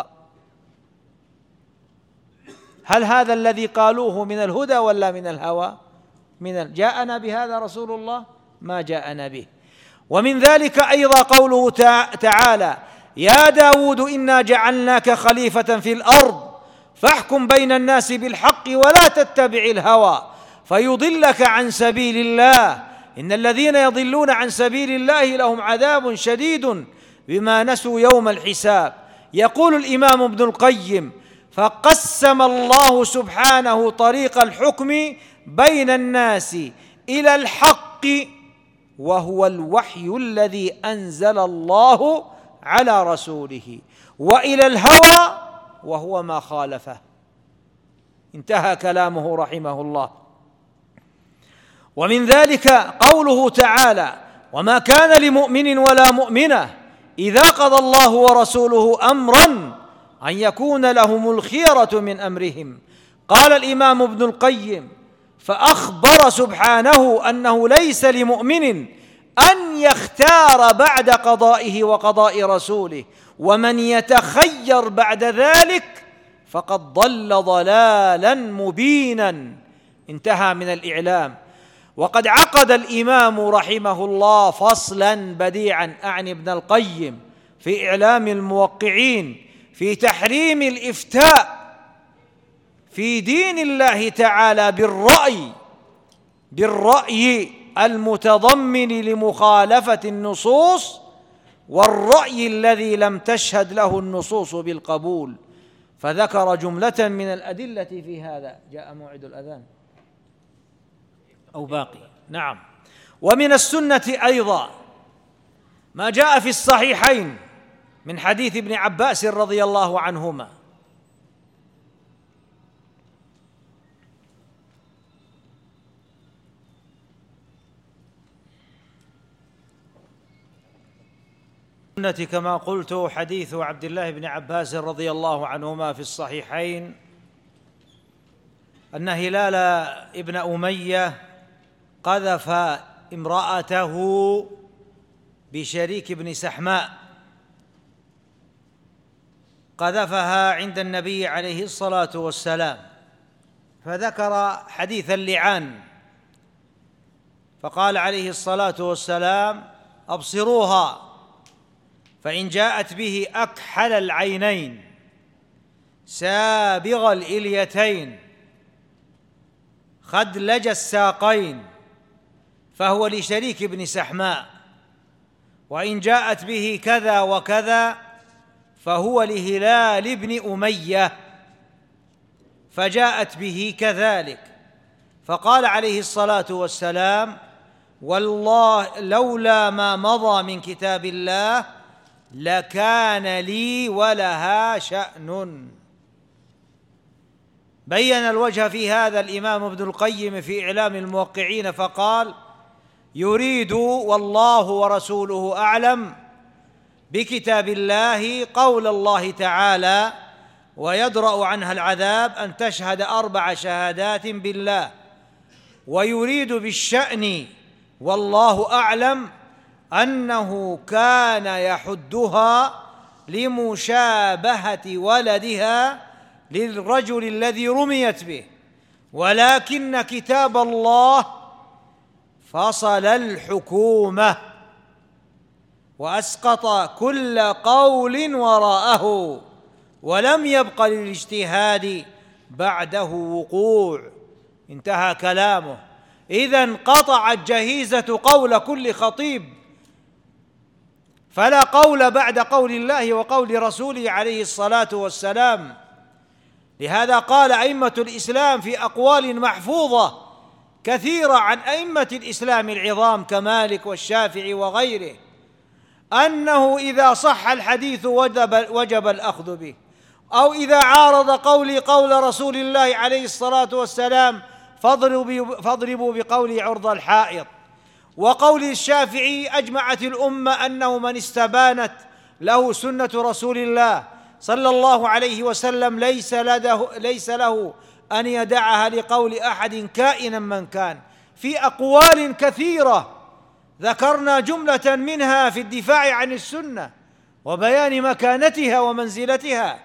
هل هذا الذي قالوه من الهدى ولا من الهوى؟ جاءنا بهذا رسول الله؟ ما جاءنا به. ومن ذلك أيضا قوله تعالى: يا داود إنا جعلناك خليفة في الأرض فاحكم بين الناس بالحق ولا تتبع الهوى فيضلك عن سبيل الله إن الذين يضلون عن سبيل الله لهم عذاب شديد بما نسوا يوم الحساب. يقول الإمام ابن القيم: فقسم الله سبحانه طريق الحكم بين الناس إلى الحق وهو الوحي الذي أنزل الله على رسوله، وإلى الهوى وهو ما خالفه. انتهى كلامه رحمه الله. ومن ذلك قوله تعالى: وما كان لمؤمن ولا مؤمنة إذا قضى الله ورسوله أمرا أن يكون لهم الخيرة من أمرهم. قال الإمام ابن القيم: فأخبر سبحانه أنه ليس لمؤمن أن يختار بعد قضائه وقضاء رسوله، ومن يتخير بعد ذلك فقد ضل ضلالا مبينا. انتهى من الإعلام. وقد عقد الإمام رحمه الله فصلا بديعا، أعني ابن القيم، في إعلام الموقعين في تحريم الإفتاء في دين الله تعالى بالرأي المتضمن لمخالفة النصوص والرأي الذي لم تشهد له النصوص بالقبول، فذكر جملة من الأدلة في هذا. جاء موعد الأذان أو باقي؟ نعم. ومن السنة أيضا ما جاء في الصحيحين من حديث ابن عباس رضي الله عنهما كما قلت حديث عبد الله بن عباس رضي الله عنهما في الصحيحين أن هلال ابن أمية قذف امرأته بشريك بن سحماء، قذفها عند النبي عليه الصلاة والسلام، فذكر حديث اللعان، فقال عليه الصلاة والسلام: أبصروها، فإن جاءت به أكحل العينين سابغ الإليتين خدلج الساقين فهو لشريك بن سحماء، وإن جاءت به كذا وكذا فهو لهلال بن أمية، فجاءت به كذلك، فقال عليه الصلاة والسلام: والله لولا ما مضى من كتاب الله لكان لي ولها شأن. بين الوجه في هذا الإمام ابن القيم في إعلام الموقعين فقال: يريد والله ورسوله أعلم بكتاب الله قول الله تعالى: ويدرأ عنها العذاب أن تشهد 4 شهادات بالله، ويريد بالشأن والله أعلم أنه كان يحدها لمشابهة ولدها للرجل الذي رميت به، ولكن كتاب الله فصل الحكومة وأسقط كل قول وراءه، ولم يبق للاجتهاد بعده وقوع. انتهى كلامه. إذن قطعت جهيزة قول كل خطيب، فلا قول بعد قول الله وقول رسوله عليه الصلاة والسلام. لهذا قال أئمة الإسلام في أقوال محفوظة كثيرة عن أئمة الإسلام العظام كمالك والشافعي وغيره، أنه إذا صح الحديث وجب الأخذ به، أو إذا عارض قولي قول رسول الله عليه الصلاة والسلام فاضربوا بقولي عرض الحائط. وقول الشافعي أجمعت الأمة أنه من استبانت له سنة رسول الله صلى الله عليه وسلم ليس له أن يدعها لقول أحد كائنا من كان، في أقوال كثيرة ذكرنا جملة منها في الدفاع عن السنة وبيان مكانتها ومنزلتها.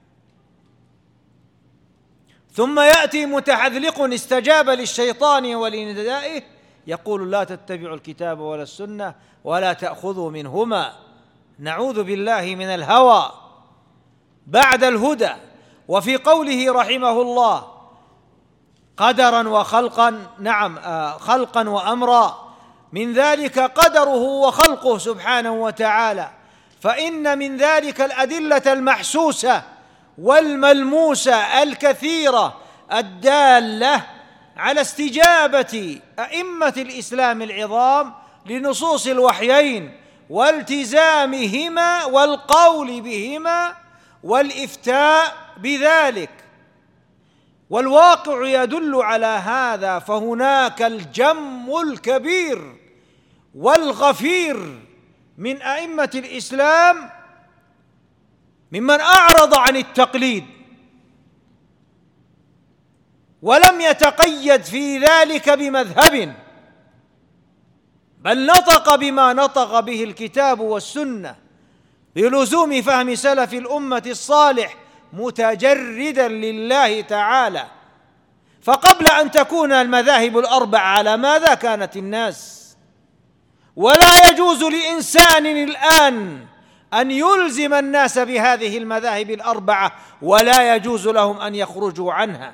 ثم يأتي متحذلق استجاب للشيطان ولندائه يقول لا تتبعوا الكتاب ولا السنة ولا تأخذوا منهما. نعوذ بالله من الهوى بعد الهدى. وفي قوله رحمه الله قدرا وخلقا، نعم، خلقا وأمرا، من ذلك قدره وخلقه سبحانه وتعالى، فإن من ذلك الأدلة المحسوسة والملموسة الكثيرة الدالة على استجابة أئمة الإسلام العظام لنصوص الوحيين والتزامهما والقول بهما والإفتاء بذلك، والواقع يدل على هذا. فهناك الجم الكبير والغفير من أئمة الإسلام ممن أعرض عن التقليد ولم يتقيد في ذلك بمذهب، بل نطق بما نطق به الكتاب والسنة بلزوم فهم سلف الأمة الصالح متجردا لله تعالى. فقبل أن تكون المذاهب الأربع على ماذا كانت الناس؟ ولا يجوز لإنسان الآن أن يلزم الناس بهذه المذاهب الأربعة، ولا يجوز لهم أن يخرجوا عنها.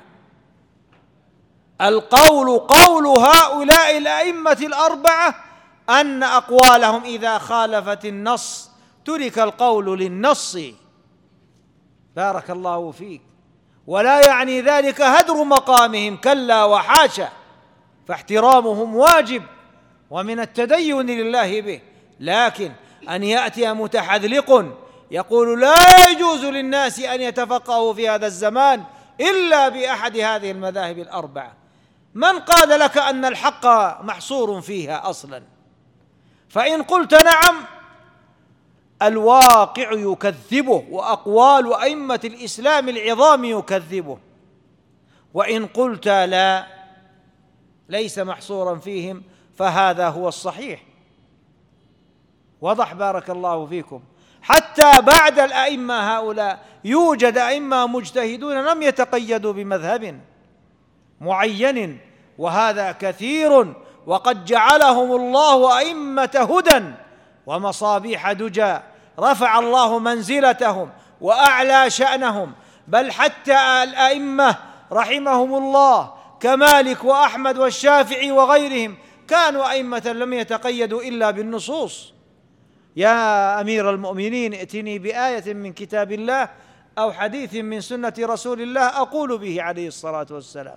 القول قول هؤلاء الأئمة الأربعة أن أقوالهم إذا خالفت النص ترك القول للنص. بارك الله فيك. ولا يعني ذلك هدر مقامهم، كلا وحاشا، فاحترامهم واجب ومن التدين لله به. لكن أن يأتي متحذلق يقول لا يجوز للناس أن يتفقهوا في هذا الزمان إلا بأحد هذه المذاهب الأربعة، من قال لك أن الحق محصور فيها أصلا؟ فإن قلت نعم الواقع يكذبه وأقوال أئمة الإسلام العظام يكذبه، وإن قلت لا ليس محصورا فيهم فهذا هو الصحيح. وضح بارك الله فيكم. حتى بعد الأئمة هؤلاء يوجد أئمة مجتهدون لم يتقيدوا بمذهب معين، وهذا كثير، وقد جعلهم الله أئمة هدى ومصابيح دجى، رفع الله منزلتهم وأعلى شأنهم. بل حتى الأئمة رحمهم الله كمالك وأحمد والشافعي وغيرهم كانوا أئمة لم يتقيدوا إلا بالنصوص. يا أمير المؤمنين ائتني بآية من كتاب الله أو حديث من سنة رسول الله أقول به عليه الصلاة والسلام.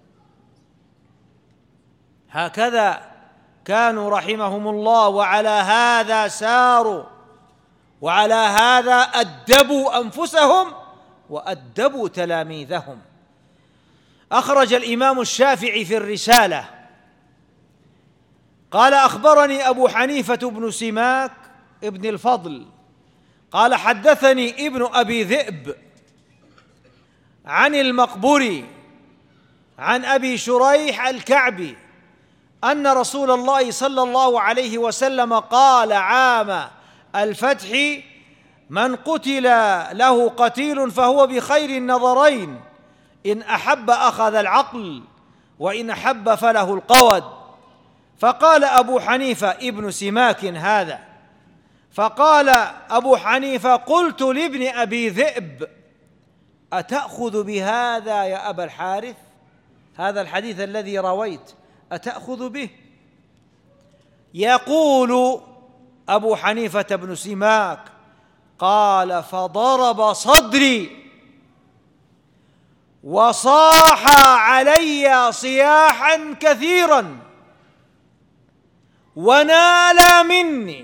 هكذا كانوا رحمهم الله، وعلى هذا ساروا، وعلى هذا أدبوا أنفسهم وأدبوا تلاميذهم. أخرج الإمام الشافعي في الرسالة قال أخبرني أبو حنيفة بن سماك ابن الفضل قال حدثني ابن أبي ذئب عن المقبري عن أبي شريح الكعبي أن رسول الله صلى الله عليه وسلم قال عام الفتح: من قتل له قتيل فهو بخير النظرين، إن أحب أخذ العقل وإن أحب فله القود. فقال أبو حنيفة ابن سماك هذا، فقال أبو حنيفة: قلت لابن أبي ذئب: أتأخذ بهذا يا أبا الحارث؟ هذا الحديث الذي رويت أتأخذ به؟ يقول أبو حنيفة بن سماك: قال: فضرب صدري وصاح علي صياحا كثيرا ونال مني،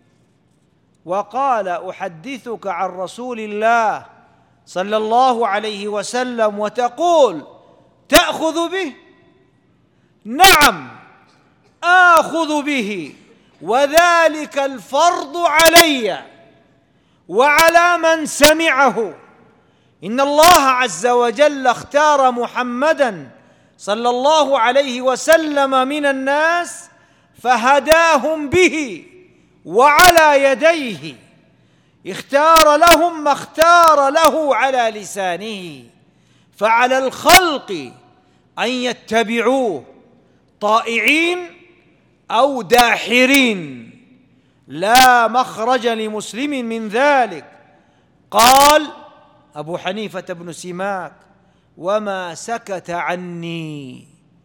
وقال: أحدثك عن رسول الله صلى الله عليه وسلم وتقول تأخذ به؟ نعم آخذ به، وذلك الفرض علي وعلى من سمعه. إن الله عز وجل اختار محمدًا صلى الله عليه وسلم من الناس فهداهم به وعلى يديه، اختار لهم ما اختار له على لسانه، فعلى الخلق أن يتبعوه طائعين أو داحرين، لا مخرج لمسلم من ذلك. قال أبو حنيفة بن سماك: وما سكت عني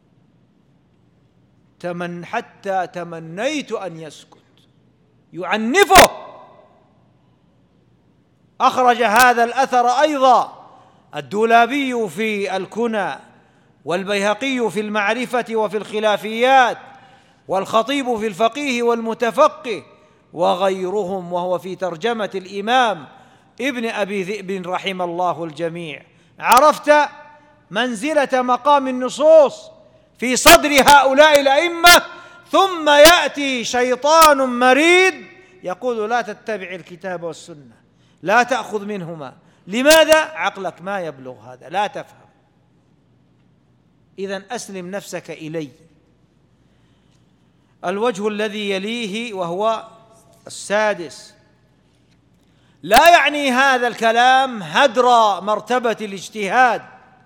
حتى تمنيت أن يسكت، يعنفه. أخرج هذا الأثر أيضا الدولابي في الكنى، والبيهقي في المعرفة وفي الخلافيات، والخطيب في الفقيه والمتفقه، وغيرهم، وهو في ترجمة الإمام ابن أبي ذئب رحم الله الجميع. عرفت منزلة مقام النصوص في صدر هؤلاء الأئمة. ثم يأتي شيطان مريد يقول: لا تتبع الكتاب والسنة، لا تأخذ منهما. لماذا؟ عقلك ما يبلغ هذا، لا تفهم. إذن أسلم نفسك إلي. الوجه الذي يليه وهو السادس: لا يعني هذا الكلام هدر مرتبة الاجتهاد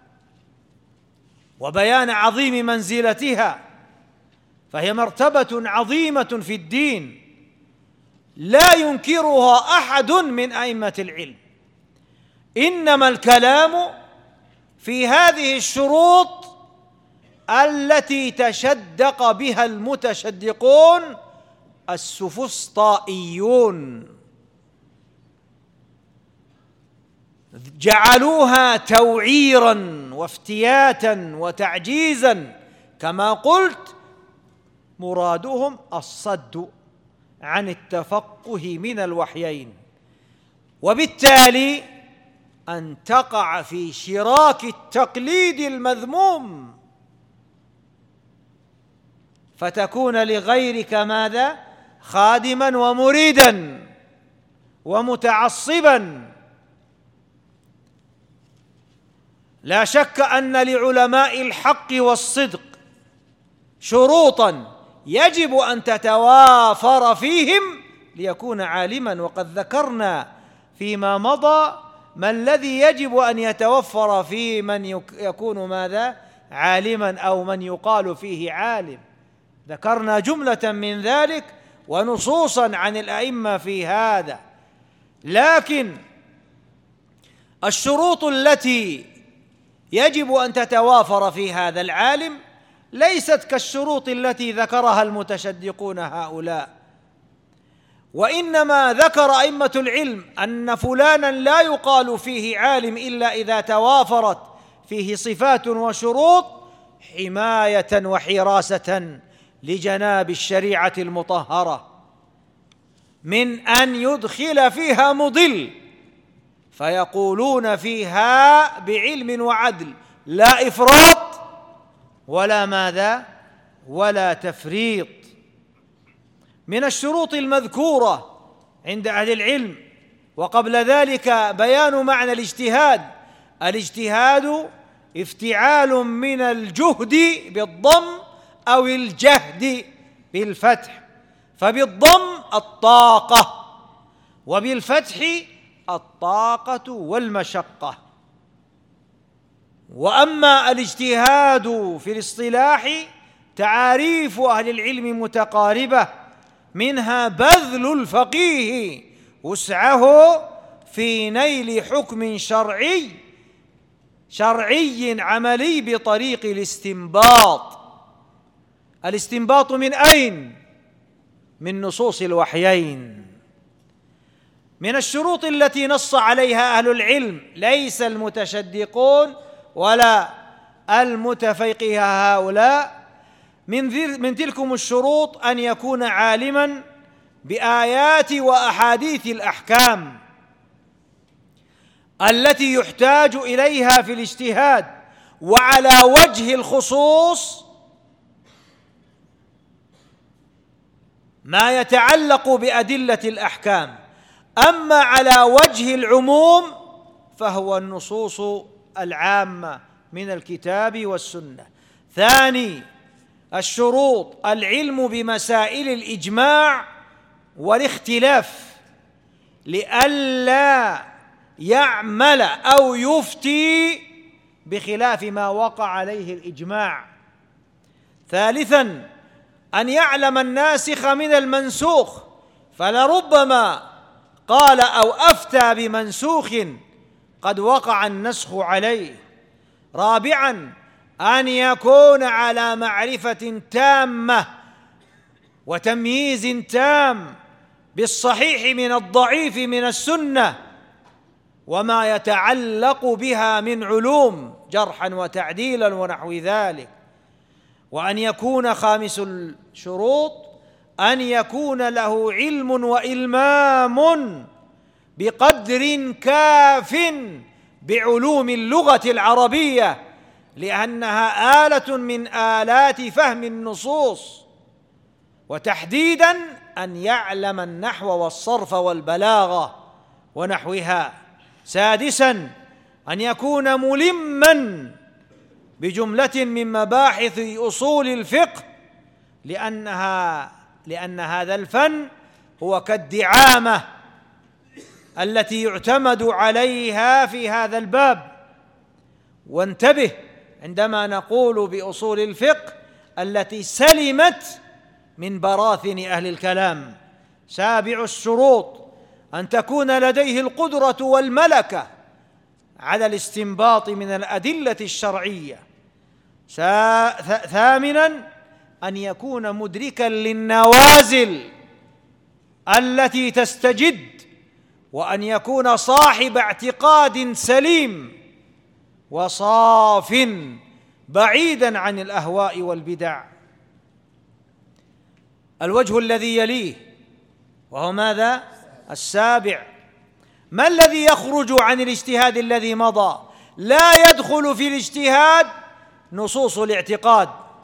وبيان عظيم منزلتها، فهي مرتبة عظيمة في الدين لا ينكرها أحد من أئمة العلم، إنما الكلام في هذه الشروط التي تشدق بها المتشدقون السفسطائيون، جعلوها توعيرا وافتياتا وتعجيزا. كما قلت، مرادهم الصد عن التفقه من الوحيين، وبالتالي أن تقع في شراك التقليد المذموم، فتكون لغيرك ماذا؟ خادما ومريدا ومتعصبا. لا شك أن لعلماء الحق والصدق شروطا يجب أن تتوافر فيهم ليكون عالما، وقد ذكرنا فيما مضى ما الذي يجب أن يتوفر في من يكون ماذا؟ عالما، أو من يقال فيه عالم. ذكرنا جملة من ذلك ونصوصا عن الأئمة في هذا. لكن الشروط التي يجب أن تتوافر في هذا العالم ليست كالشروط التي ذكرها المتشدقون هؤلاء، وإنما ذكر أئمة العلم أن فلانا لا يقال فيه عالم إلا إذا توافرت فيه صفات وشروط حماية وحراسة لجناب الشريعة المطهرة من أن يدخل فيها مضل، فيقولون فيها بعلم وعدل، لا إفراط ولا ماذا؟ ولا تفريط. من الشروط المذكورة عند أهل العلم وقبل ذلك بيان معنى الاجتهاد. الاجتهاد افتعال من الجهد بالضم أو الجهد بالفتح، فبالضم الطاقة، وبالفتح الطاقة والمشقة. وأما الاجتهاد في الاصطلاح تعاريف أهل العلم متقاربة، منها بذل الفقيه وسعه في نيل حكم شرعي عملي بطريق الاستنباط. الاستنباط من أين؟ من نصوص الوحيين. من الشروط التي نص عليها أهل العلم، ليس المتشدقون ولا المتفيقه هؤلاء، من تلكم الشروط أن يكون عالماً بآيات وأحاديث الأحكام التي يحتاج إليها في الاجتهاد، وعلى وجه الخصوص ما يتعلق بأدلة الأحكام، أما على وجه العموم فهو النصوص العامة من الكتاب والسنة. ثاني الشروط العلم بمسائل الإجماع والاختلاف، لئلا يعمل أو يفتي بخلاف ما وقع عليه الإجماع. ثالثاً أن يعلم الناسخ من المنسوخ، فلربما قال أو أفتى بمنسوخ قد وقع النسخ عليه. رابعاً أن يكون على معرفة تامة وتمييز تام بالصحيح من الضعيف من السنة وما يتعلق بها من علوم جرحاً وتعديلاً ونحو ذلك. وأن يكون خامس الشروط أن يكون له علم وإلمام بقدر كاف بعلوم اللغة العربية، لأنها آلة من آلات فهم النصوص، وتحديداً أن يعلم النحو والصرف والبلاغة ونحوها. سادساً أن يكون ملماً بجملة من مباحث أصول الفقه، لأن هذا الفن هو كالدعامة التي يعتمد عليها في هذا الباب. وانتبه عندما نقول بأصول الفقه التي سلمت من براثن أهل الكلام. سابع الشروط أن تكون لديه القدرة والملكة على الاستنباط من الأدلة الشرعية. ثامناً أن يكون مدركاً للنوازل التي تستجد، وأن يكون صاحب اعتقاد سليم وصاف بعيداً عن الأهواء والبدع. الوجه الذي يليه وهو ماذا؟ السابع. ما الذي يخرج عن الاجتهاد الذي مضى؟ لا يدخل في الاجتهاد نصوص الاعتقاد.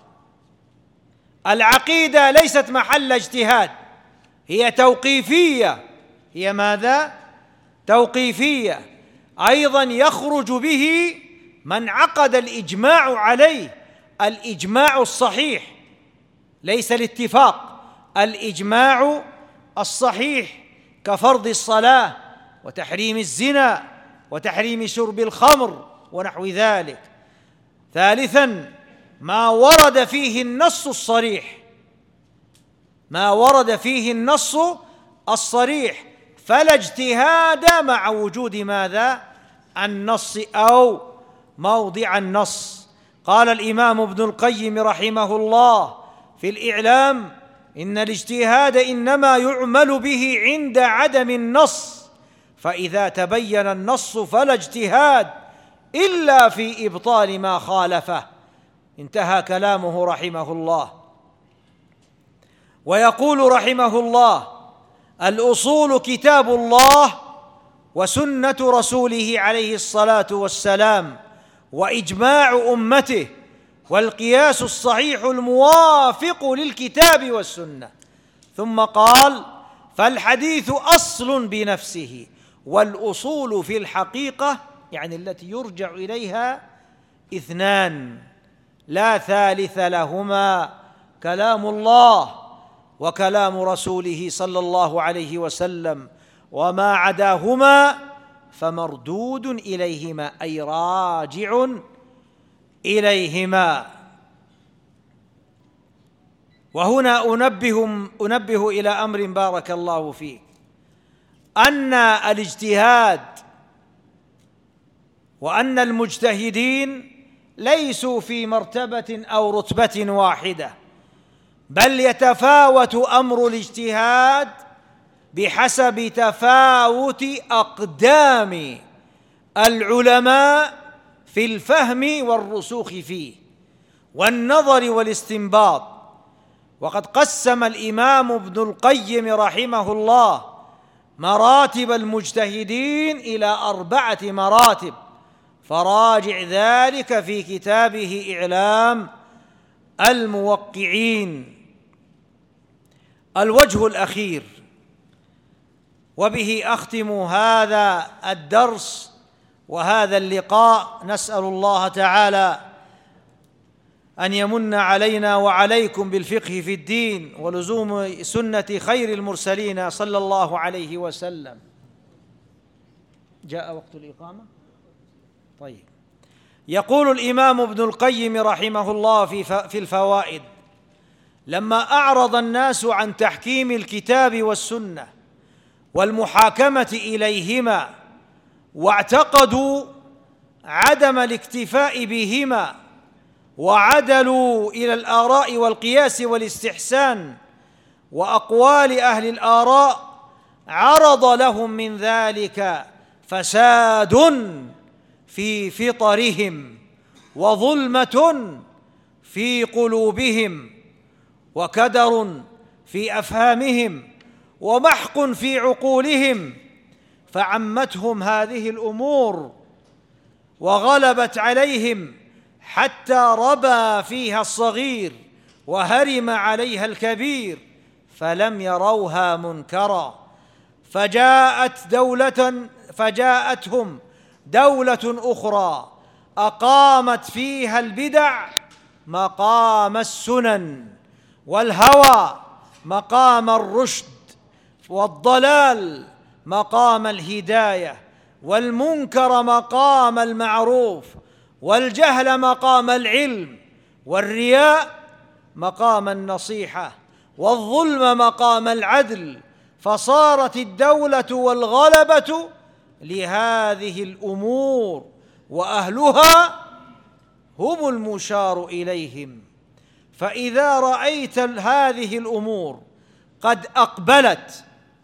العقيدة ليست محل اجتهاد، هي توقيفية. هي ماذا؟ توقيفية. أيضا يخرج به من عقد الإجماع عليه، الإجماع الصحيح، ليس الاتفاق، الإجماع الصحيح، كفرض الصلاة وتحريم الزنا وتحريم شرب الخمر ونحو ذلك. ثالثاً ما ورد فيه النص الصريح، ما ورد فيه النص الصريح، فلا اجتهاد مع وجود ماذا؟ النص أو موضع النص. قال الإمام ابن القيم رحمه الله في الإعلام: إن الاجتهاد إنما يعمل به عند عدم النص، فإذا تبين النص فلا اجتهاد إلا في إبطال ما خالفه. انتهى كلامه رحمه الله. ويقول رحمه الله: الأصول كتاب الله وسنة رسوله عليه الصلاة والسلام وإجماع أمته والقياس الصحيح الموافق للكتاب والسنة. ثم قال: فالحديث أصل بنفسه، والأصول في الحقيقة يعني التي يرجع إليها اثنان لا ثالث لهما، كلام الله وكلام رسوله صلى الله عليه وسلم، وما عداهما فمردود إليهما، أي راجع إليهما. وهنا أنبه إلى أمر بارك الله فيه، أن الاجتهاد وأن المجتهدين ليسوا في مرتبة أو رتبة واحدة، بل يتفاوت أمر الاجتهاد بحسب تفاوت أقدام العلماء في الفهم والرسوخ فيه والنظر والاستنباط. وقد قسم الإمام ابن القيم رحمه الله مراتب المجتهدين إلى 4 مراتب، فراجع ذلك في كتابه إعلام الموقعين. الوجه الأخير، وبه أختم هذا الدرس وهذا اللقاء، نسأل الله تعالى أن يمن علينا وعليكم بالفقه في الدين ولزوم سنة خير المرسلين صلى الله عليه وسلم. جاء وقت الإقامة؟ طيب. يقول الإمام ابن القيم رحمه الله في الفوائد: لما أعرض الناس عن تحكيم الكتاب والسنة والمحاكمة إليهما واعتقدوا عدم الاكتفاء بهما وعدلوا إلى الآراء والقياس والاستحسان وأقوال أهل الآراء، عرض لهم من ذلك فساد في فطرهم وظلمة في قلوبهم وكدر في أفهامهم ومحق في عقولهم، فعمتهم هذه الأمور وغلبت عليهم حتى ربى فيها الصغير وهرم عليها الكبير، فلم يروها منكرا. فجاءتهم دولة أخرى أقامت فيها البدع مقام السنن، والهوى مقام الرشد، والضلال مقام الهداية، والمنكر مقام المعروف، والجهل مقام العلم، والرياء مقام النصيحة، والظلم مقام العدل. فصارت الدولة والغلبة لهذه الأمور، وأهلها هم المشار إليهم. فإذا رأيت هذه الأمور قد أقبلت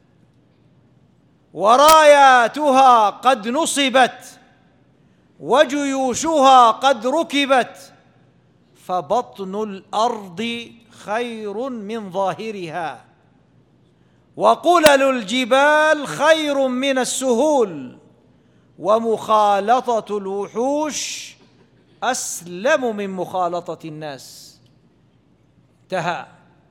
وراياتها قد نصبت وجيوشها قد ركبت، فبطن الأرض خير من ظاهرها، وقلل الجبال خير من السهول، ومخالطة الوحوش أسلم من مخالطة الناس. انتهى.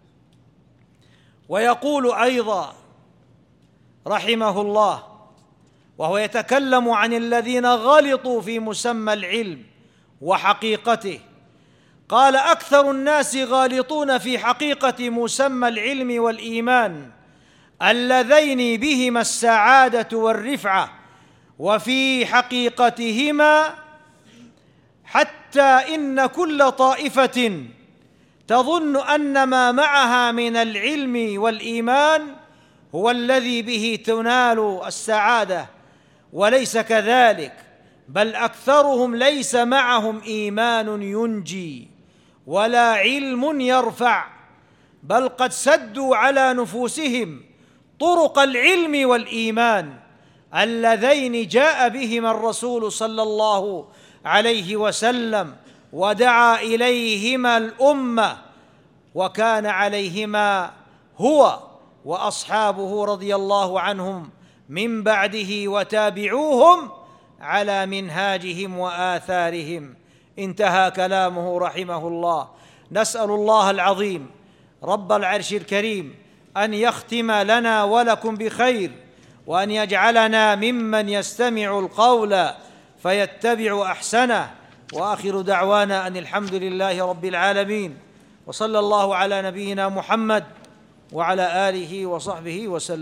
ويقول أيضا رحمه الله وهو يتكلم عن الذين غلطوا في مسمى العلم وحقيقته، قال: أكثر الناس غالطون في حقيقة مسمى العلم والإيمان اللذين بهما السعادة والرفعة، وفي حقيقتهما، حتى إن كل طائفة تظن أن ما معها من العلم والإيمان هو الذي به تنال السعادة، وليس كذلك، بل أكثرهم ليس معهم إيمان ينجي ولا علم يرفع، بل قد سدوا على نفوسهم طرق العلم والإيمان اللذين جاء بهما الرسول صلى الله عليه وسلم ودعا إليهما الأمة، وكان عليهما هو وأصحابه رضي الله عنهم من بعده وتابعوهم على منهاجهم وآثارهم. انتهى كلامه رحمه الله. نسأل الله العظيم رب العرش الكريم أن يختم لنا ولكم بخير، وأن يجعلنا ممن يستمع القول فيتبع أحسنه. وآخر دعوانا أن الحمد لله رب العالمين، وصلى الله على نبينا محمد وعلى آله وصحبه وسلم.